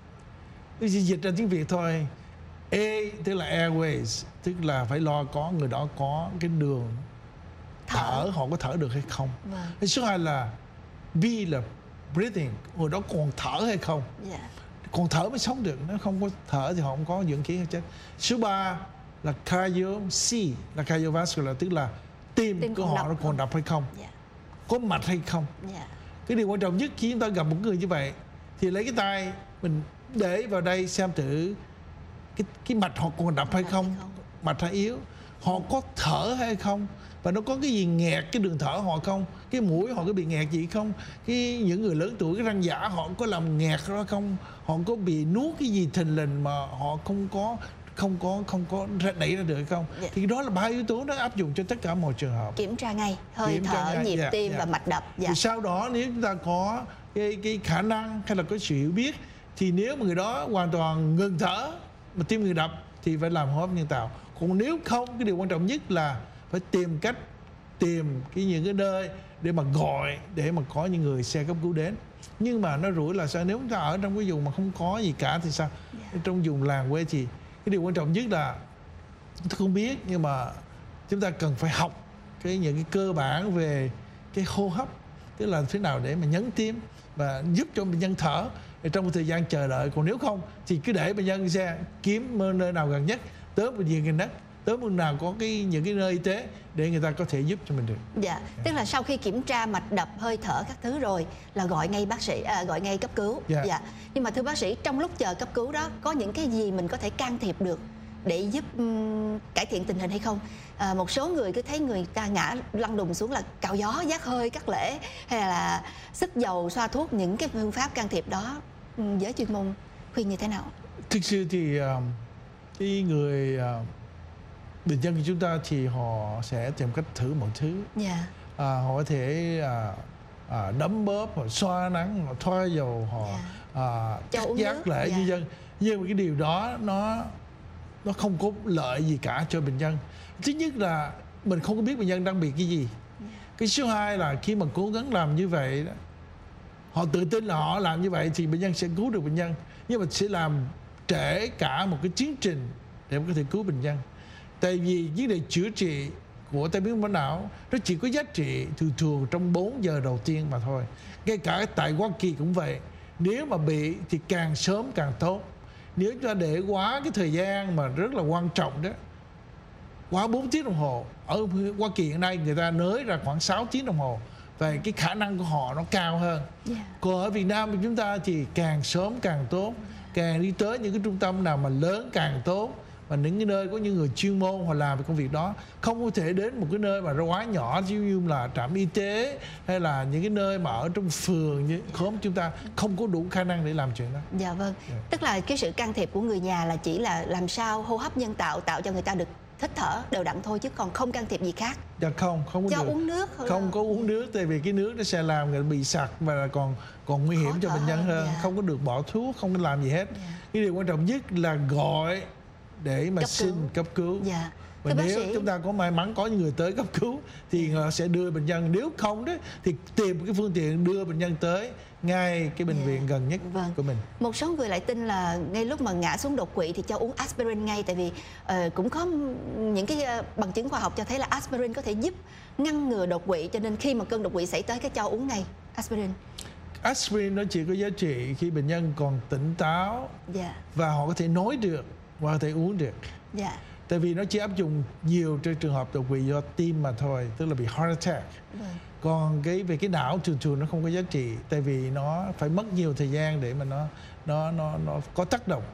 Tôi chỉ dịch ra tiếng Việt thôi. A tức là airways, tức là phải lo có người đó có cái đường thở, thở họ có thở được hay không. Vâng. Cái số hai là B là breathing, người đó còn thở hay không. Yeah. Còn thở mới sống được, nếu không có thở thì họ không có dưỡng khí hay chết. Số ba là cardio, C là cardiovascular, tức là tim, tim của họ nó còn đập hay không, yeah. có mạch hay không. Yeah. Cái điều quan trọng nhất khi chúng ta gặp một người như vậy thì lấy cái tay mình để vào đây xem thử cái cái mạch họ còn đập hay không, hay không, mạch hay yếu, họ có thở hay không, và nó có cái gì nghẹt cái đường thở họ không, cái mũi họ có bị nghẹt gì không, cái những người lớn tuổi cái răng giả họ có làm nghẹt ra không, họ có bị nuốt cái gì thình lình mà họ không có không có không có đẩy ra được hay không. Yeah. Thì đó là ba yếu tố nó áp dụng cho tất cả mọi trường hợp. Kiểm tra ngay hơi Kiểm thở, ngay. nhịp yeah, tim yeah. và mạch đập. Yeah. Thì sau đó nếu chúng ta có cái cái khả năng hay là có sự hiểu biết thì nếu mà người đó hoàn toàn ngừng thở mà tim ngừng đập thì phải làm hô hấp nhân tạo. Còn nếu không, cái điều quan trọng nhất là phải tìm cách tìm cái những cái nơi để mà gọi để mà có những người xe cấp cứu đến. Nhưng mà nó rủi là sao, nếu chúng ta ở trong cái vùng mà không có gì cả thì sao? Yeah. Trong vùng làng quê thì cái điều quan trọng nhất là chúng ta không biết, nhưng mà chúng ta cần phải học cái những cái cơ bản về cái hô hấp, tức là thế nào để mà nhấn tim và giúp cho bệnh nhân thở trong một thời gian chờ đợi. Còn nếu không thì cứ để bệnh nhân xe kiếm nơi nào gần nhất, tới bệnh viện gần nhất, tới nơi nào có cái những cái nơi y tế để người ta có thể giúp cho mình được. Dạ, yeah. Tức là sau khi kiểm tra mạch đập, hơi thở các thứ rồi là gọi ngay bác sĩ, à, gọi ngay cấp cứu. Dạ. Yeah. Yeah. Nhưng mà thưa bác sĩ, trong lúc chờ cấp cứu đó có những cái gì mình có thể can thiệp được để giúp um, cải thiện tình hình hay không? À, một số người cứ thấy người ta ngã lăn đùng xuống là cạo gió, giác hơi, cắt lễ hay là sức dầu, xoa thuốc, những cái phương pháp can thiệp đó um, giới chuyên môn khuyên như thế nào? Thực sự thì uh, cái người uh, bệnh nhân của chúng ta thì họ sẽ tìm cách thử mọi thứ. Yeah. À, họ có thể à, à, đấm bóp, họ xoa nắng, họ thoa dầu, họ yeah. à, cắt giác lễ như dân. Nhưng mà cái điều đó nó nó không có lợi gì cả cho bệnh nhân. Thứ nhất là mình không có biết bệnh nhân đang bị cái gì. Yeah. Cái số hai là khi mà cố gắng làm như vậy đó, họ tự tin là họ làm như vậy thì bệnh nhân sẽ cứu được bệnh nhân, nhưng mà sẽ làm trễ cả một cái tiến trình để có thể cứu bệnh nhân. Tại vì vấn đề chữa trị của tai biến mạch não nó chỉ có giá trị thường thường trong bốn giờ đầu tiên mà thôi. Ngay cả tại Hoa Kỳ cũng vậy. Nếu mà bị thì càng sớm càng tốt. Nếu chúng ta để quá cái thời gian mà rất là quan trọng đó, quá bốn tiếng đồng hồ, ở Hoa Kỳ hiện nay người ta nới ra khoảng sáu tiếng đồng hồ, và cái khả năng của họ nó cao hơn. Yeah. Còn ở Việt Nam của chúng ta thì càng sớm càng tốt, càng đi tới những cái trung tâm nào mà lớn càng tốt, và những cái nơi có những người chuyên môn họ làm về công việc đó. Không có thể đến một cái nơi mà nó quá nhỏ như là trạm y tế hay là những cái nơi mà ở trong phường như khóm chúng ta không có đủ khả năng để làm chuyện đó. Dạ vâng. Yeah. Tức là cái sự can thiệp của người nhà là chỉ là làm sao hô hấp nhân tạo tạo cho người ta được hít thở đều đặn thôi, chứ còn không can thiệp gì khác. Dạ không, không có cho được. uống nước không là... có uống nước, tại vì cái nước nó sẽ làm người bị sặc và còn còn nguy hiểm cho bệnh nhân hơn. Yeah. Không có được bỏ thuốc, không có làm gì hết. Yeah. Cái điều quan trọng nhất là gọi để mà cấp xin cứu. cấp cứu. Dạ. Và Thưa nếu chúng ta có may mắn có những người tới cấp cứu thì họ sẽ đưa bệnh nhân, nếu không đó thì tìm cái phương tiện đưa bệnh nhân tới ngay cái bệnh yeah. viện gần nhất vâng. của mình. Một số người lại tin là ngay lúc mà ngã xuống đột quỵ thì cho uống aspirin ngay, tại vì uh, cũng có những cái uh, bằng chứng khoa học cho thấy là aspirin có thể giúp ngăn ngừa đột quỵ, cho nên khi mà cơn đột quỵ xảy tới cái cho uống ngay aspirin. Aspirin nó chỉ có giá trị khi bệnh nhân còn tỉnh táo yeah. và họ có thể nói được và có thể uống được. Yeah. Tại vì nó chỉ áp dụng nhiều trên trường hợp đột quỵ do tim mà thôi, tức là bị heart attack. Vâng. Còn cái về cái não thường thường nó không có giá trị, tại vì nó phải mất nhiều thời gian để mà nó nó nó nó có tác động.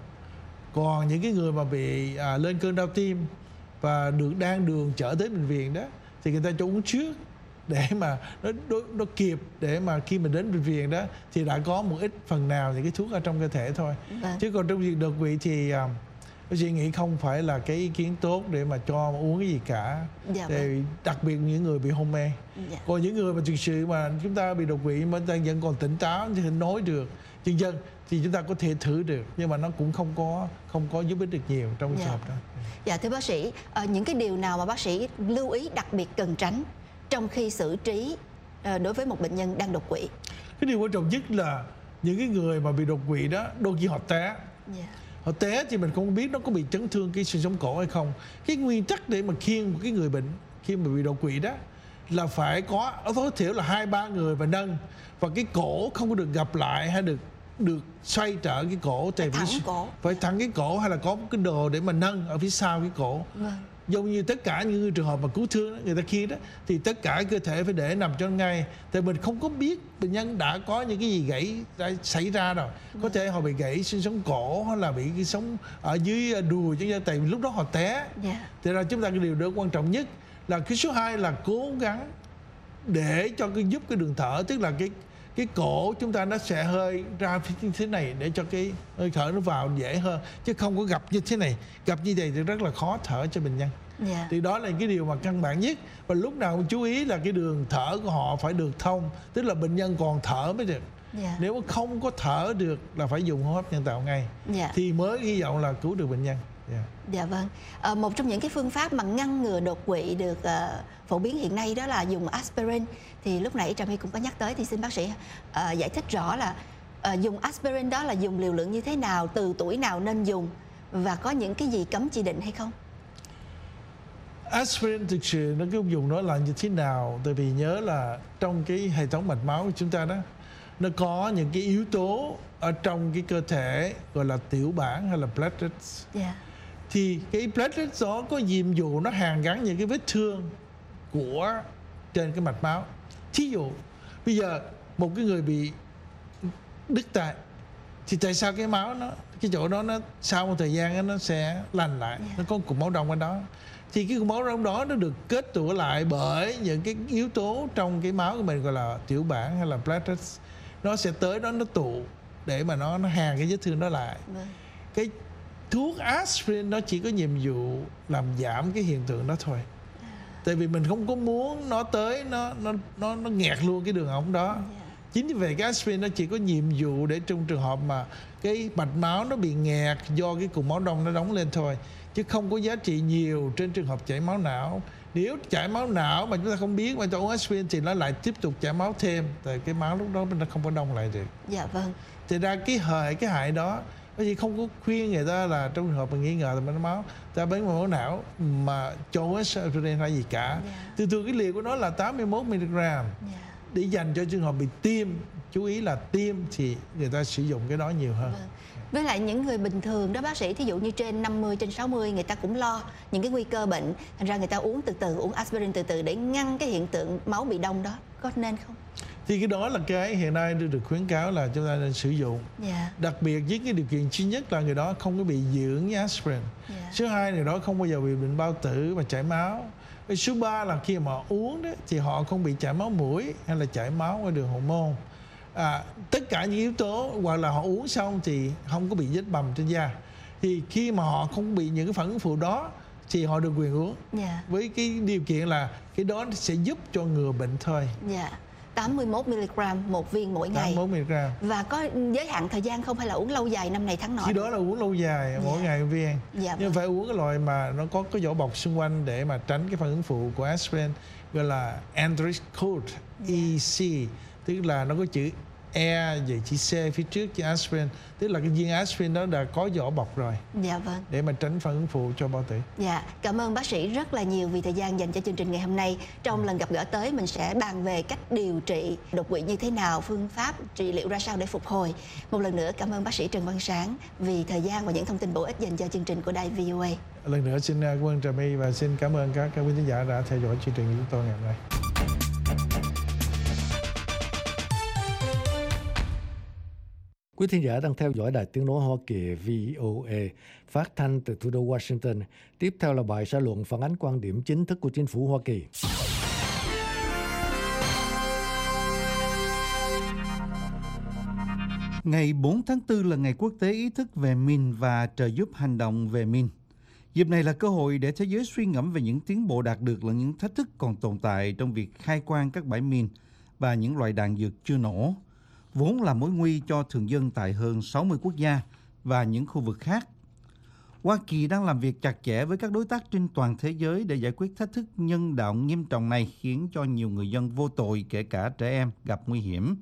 Còn những cái người mà bị à, lên cơn đau tim và được đang đường chở tới bệnh viện đó thì người ta cho uống trước để mà nó, nó nó kịp, để mà khi mình đến bệnh viện đó thì đã có một ít phần nào những cái thuốc ở trong cơ thể thôi. Vâng. Chứ còn trong việc đột quỵ thì à, tôi suy nghĩ không phải là cái ý kiến tốt để mà cho uống cái gì cả. Dạ vâng. Đặc biệt những người bị hôn mê. Dạ. Còn những người mà thực sự mà chúng ta bị đột quỵ mà ta vẫn còn tỉnh táo thì nói được chân dân thì chúng ta có thể thử được, nhưng mà nó cũng không có không có giúp ích được nhiều trong cái trường hợp đó. Dạ thưa bác sĩ, uh, những cái điều nào mà bác sĩ lưu ý đặc biệt cần tránh trong khi xử trí uh, đối với một bệnh nhân đang đột quỵ? Cái điều quan trọng nhất là những cái người mà bị đột quỵ đó đôi khi họ té. Yeah. Họ té thì mình không biết nó có bị chấn thương cái xương sống cổ hay không. Cái nguyên tắc để mà khiêng một cái người bệnh khi mà bị đột quỵ đó là phải có tối thiểu là hai ba người và nâng, và cái cổ không có được gập lại hay được được xoay trở cái cổ, tại phải thẳng cổ, phải thẳng cái cổ, hay là có một cái đồ để mà nâng ở phía sau cái cổ. Vâng. Giống như tất cả những trường hợp mà cứu thương đó, người ta khiêng đó thì tất cả cơ thể phải để nằm cho ngay, tại mình không có biết bệnh nhân đã có những cái gì gãy đã xảy ra đâu. Có thể họ bị gãy xương sống cổ hay là bị cái sống ở dưới đùi, chứ tại vì lúc đó họ té. Yeah. Thì ra chúng ta cái điều đó quan trọng nhất là cái số hai là cố gắng để cho cái giúp cái đường thở, tức là cái cái cổ chúng ta nó sẽ hơi ra như thế này để cho cái hơi thở nó vào dễ hơn, chứ không có gặp như thế này. Gặp như vậy thì rất là khó thở cho bệnh nhân. Yeah. Thì đó là cái điều mà căn bản nhất. Và lúc nào cũng chú ý là cái đường thở của họ phải được thông, tức là bệnh nhân còn thở mới được. Yeah. Nếu mà không có thở được là phải dùng hô hấp nhân tạo ngay. Yeah. Thì mới hy vọng là cứu được bệnh nhân. Yeah. Dạ vâng. À, một trong những cái phương pháp mà ngăn ngừa đột quỵ được uh, phổ biến hiện nay đó là dùng aspirin. Thì lúc nãy Trà My cũng có nhắc tới, thì xin bác sĩ uh, giải thích rõ là uh, dùng aspirin đó là dùng liều lượng như thế nào, từ tuổi nào nên dùng, và có những cái gì cấm chỉ định hay không? Aspirin thực sự nó cái công dụng nó là như thế nào? Tại vì nhớ là trong cái hệ thống mạch máu của chúng ta đó, nó có những cái yếu tố ở trong cái cơ thể gọi là tiểu bảng hay là platelets. Yeah. Thì cái platelets đó có nhiệm vụ nó hàn gắn những cái vết thương của trên cái mạch máu. Thí dụ bây giờ một cái người bị đứt tay thì tại sao cái máu nó cái chỗ đó nó sau một thời gian nó sẽ lành lại. Yeah. Nó có cục máu đông ở đó, thì cái cục máu đông đó nó được kết tụ lại bởi những cái yếu tố trong cái máu của mình gọi là tiểu bảng hay là platelets. Nó sẽ tới đó nó tụ để mà nó nó hàn cái vết thương đó lại. Vâng. Cái thuốc aspirin nó chỉ có nhiệm vụ làm giảm cái hiện tượng đó thôi. À. Tại vì mình không có muốn nó tới nó nó nó nó nghẹt luôn cái đường ống đó. Yeah. Chính vì vậy cái aspirin nó chỉ có nhiệm vụ để trong trường hợp mà cái mạch máu nó bị nghẹt do cái cục máu đông nó đóng lên thôi, chứ không có giá trị nhiều trên trường hợp chảy máu não. Nếu chảy máu não mà chúng ta không biết mà cho uống aspirin thì nó lại tiếp tục chảy máu thêm, tại cái máu lúc đó nó không có đông lại được. Dạ vâng. Thì ra cái hại cái hại đó Bác sĩ không có khuyên người ta là trong trường hợp mà nghi ngờ là mạch máu, ta bán mạch máu não mà cho aspirin hay gì cả. Yeah. Thường thường cái liều của nó là tám mươi mốt mi-li-gam. Yeah. Để dành cho trường hợp bị tiêm, chú ý là tiêm thì người ta sử dụng cái đó nhiều hơn. Vâng. Với lại những người bình thường đó bác sĩ, thí dụ như trên năm mươi, trên sáu mươi, người ta cũng lo những cái nguy cơ bệnh, thành ra người ta uống từ từ, uống aspirin từ từ để ngăn cái hiện tượng máu bị đông đó, có nên không? Thì cái đó là cái hiện nay được khuyến cáo là chúng ta nên sử dụng. Yeah. Đặc biệt với cái điều kiện duy nhất là người đó không có bị dị ứng với aspirin. Yeah. Số hai, người đó không bao giờ bị bệnh bao tử và chảy máu. Cái số ba là khi mà họ uống đó thì họ không bị chảy máu mũi hay là chảy máu qua đường hormone. À, tất cả những yếu tố, hoặc là họ uống xong thì không có bị vết bầm trên da. Thì khi mà họ không bị những cái phản ứng phụ đó thì họ được quyền uống. Yeah. Với cái điều kiện là cái đó sẽ giúp cho ngừa bệnh thôi. Yeah. tám mươi mốt mi-li-gam một viên mỗi ngày. tám mươi mốt mi-li-gam. Và có giới hạn thời gian không hay là uống lâu dài năm này tháng nọ? Khi đó là uống lâu dài, yeah. mỗi ngày một viên. Yeah, nhưng vâng. phải uống cái loại mà nó có cái vỏ bọc xung quanh để mà tránh cái phản ứng phụ của aspirin, gọi là Enrich Code, yeah. E C, tức là nó có chữ E vậy chữ C phía trước chữ aspirin, tức là cái viên aspirin đó đã có vỏ bọc rồi. Dạ vâng. Để mà tránh phản ứng phụ cho bao tử. Dạ, cảm ơn bác sĩ rất là nhiều vì thời gian dành cho chương trình ngày hôm nay. Trong ừ. lần gặp gỡ tới mình sẽ bàn về cách điều trị đột quỵ như thế nào, phương pháp trị liệu ra sao để phục hồi. Một lần nữa cảm ơn bác sĩ Trần Văn Sáng vì thời gian và những thông tin bổ ích dành cho chương trình của đài vê o a. Lần nữa xin cảm ơn Trà My và xin cảm ơn các quý khán giả đã theo dõi chương trình của chúng tôi ngày hôm nay. Quý thính giả đang theo dõi Đài Tiếng nói Hoa Kỳ vê o a phát thanh từ thủ đô Washington. Tiếp theo là bài xã luận phản ánh quan điểm chính thức của chính phủ Hoa Kỳ. Ngày bốn tháng tư là ngày quốc tế ý thức về mìn và trợ giúp hành động về mìn. Dịp này là cơ hội để thế giới suy ngẫm về những tiến bộ đạt được lẫn những thách thức còn tồn tại trong việc khai quang các bãi mìn và những loại đạn dược chưa nổ, vốn là mối nguy cho thường dân tại hơn sáu mươi quốc gia và những khu vực khác. Hoa Kỳ đang làm việc chặt chẽ với các đối tác trên toàn thế giới để giải quyết thách thức nhân đạo nghiêm trọng này, khiến cho nhiều người dân vô tội, kể cả trẻ em, gặp nguy hiểm.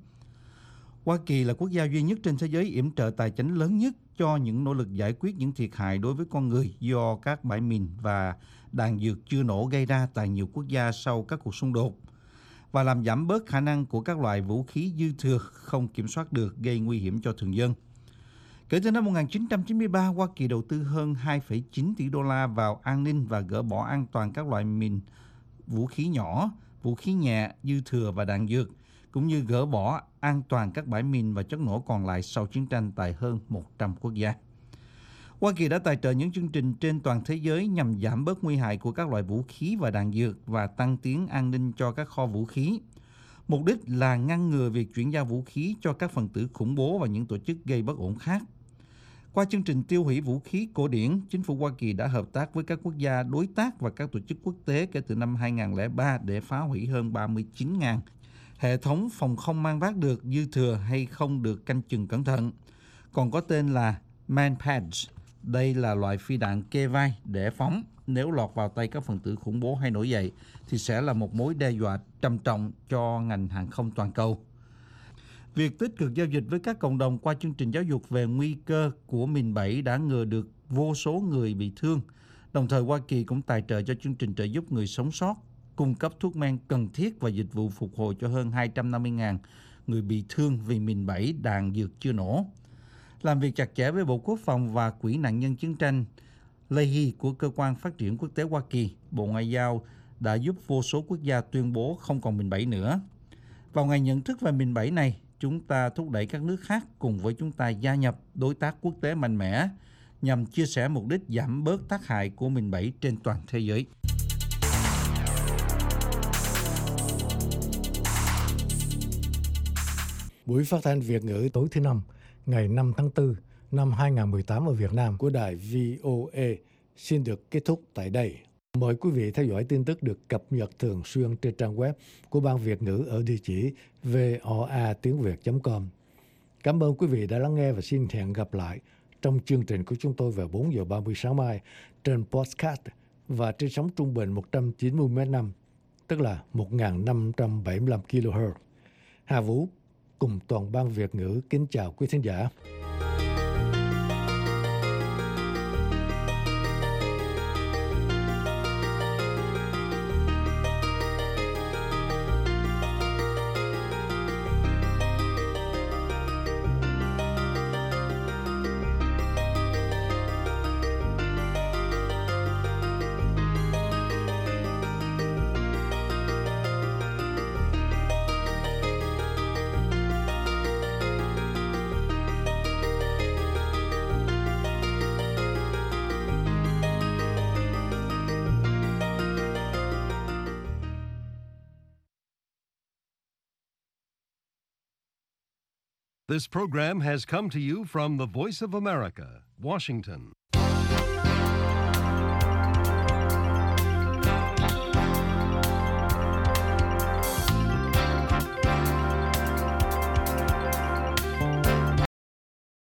Hoa Kỳ là quốc gia duy nhất trên thế giới yểm trợ tài chính lớn nhất cho những nỗ lực giải quyết những thiệt hại đối với con người do các bãi mìn và đạn dược chưa nổ gây ra tại nhiều quốc gia sau các cuộc xung đột, và làm giảm bớt khả năng của các loại vũ khí dư thừa không kiểm soát được gây nguy hiểm cho thường dân. Kể từ năm một nghìn chín trăm chín mươi ba, Hoa Kỳ đầu tư hơn hai phẩy chín tỷ đô la vào an ninh và gỡ bỏ an toàn các loại mìn, vũ khí nhỏ, vũ khí nhẹ, dư thừa và đạn dược, cũng như gỡ bỏ an toàn các bãi mìn và chất nổ còn lại sau chiến tranh tại hơn một trăm quốc gia. Hoa Kỳ đã tài trợ những chương trình trên toàn thế giới nhằm giảm bớt nguy hại của các loại vũ khí và đạn dược và tăng tiến an ninh cho các kho vũ khí. Mục đích là ngăn ngừa việc chuyển giao vũ khí cho các phần tử khủng bố và những tổ chức gây bất ổn khác. Qua chương trình tiêu hủy vũ khí cổ điển, chính phủ Hoa Kỳ đã hợp tác với các quốc gia đối tác và các tổ chức quốc tế kể từ năm hai nghìn không trăm lẻ ba để phá hủy hơn ba mươi chín nghìn hệ thống phòng không mang vác được dư thừa hay không được canh chừng cẩn thận, còn có tên là Manpads. Đây là loại phi đạn kê vai để phóng. Nếu lọt vào tay các phần tử khủng bố hay nổi dậy thì sẽ là một mối đe dọa trầm trọng cho ngành hàng không toàn cầu. Việc tích cực giao dịch với các cộng đồng qua chương trình giáo dục về nguy cơ của mìn bẫy đã ngừa được vô số người bị thương. Đồng thời Hoa Kỳ cũng tài trợ cho chương trình trợ giúp người sống sót, cung cấp thuốc men cần thiết và dịch vụ phục hồi cho hơn hai trăm năm mươi nghìn người bị thương vì mìn bẫy đạn dược chưa nổ. Làm việc chặt chẽ với Bộ Quốc phòng và Quỹ nạn nhân chiến tranh Leahy của Cơ quan Phát triển Quốc tế Hoa Kỳ, Bộ Ngoại giao đã giúp vô số quốc gia tuyên bố không còn mìn bẫy nữa. Vào ngày nhận thức về mìn bẫy này, chúng ta thúc đẩy các nước khác cùng với chúng ta gia nhập đối tác quốc tế mạnh mẽ nhằm chia sẻ mục đích giảm bớt tác hại của mìn bẫy trên toàn thế giới. Buổi phát thanh Việt ngữ tối thứ Năm, ngày năm tháng tư năm hai nghìn không trăm mười tám ở Việt Nam của đài vê o a xin được kết thúc tại đây. Mời quý vị theo dõi tin tức được cập nhật thường xuyên trên trang web của Ban Việt ngữ ở địa chỉ voa tiếng việt chấm com. Cảm ơn quý vị đã lắng nghe và xin hẹn gặp lại trong chương trình của chúng tôi vào bốn giờ ba mươi sáng mai trên podcast và trên sóng trung bình một trăm chín mươi mét năm, tức là một nghìn năm trăm bảy mươi lăm ki lô héc. Hà Vũ cùng toàn ban Việt ngữ kính chào quý thính giả. This program has come to you from the Voice of America, Washington.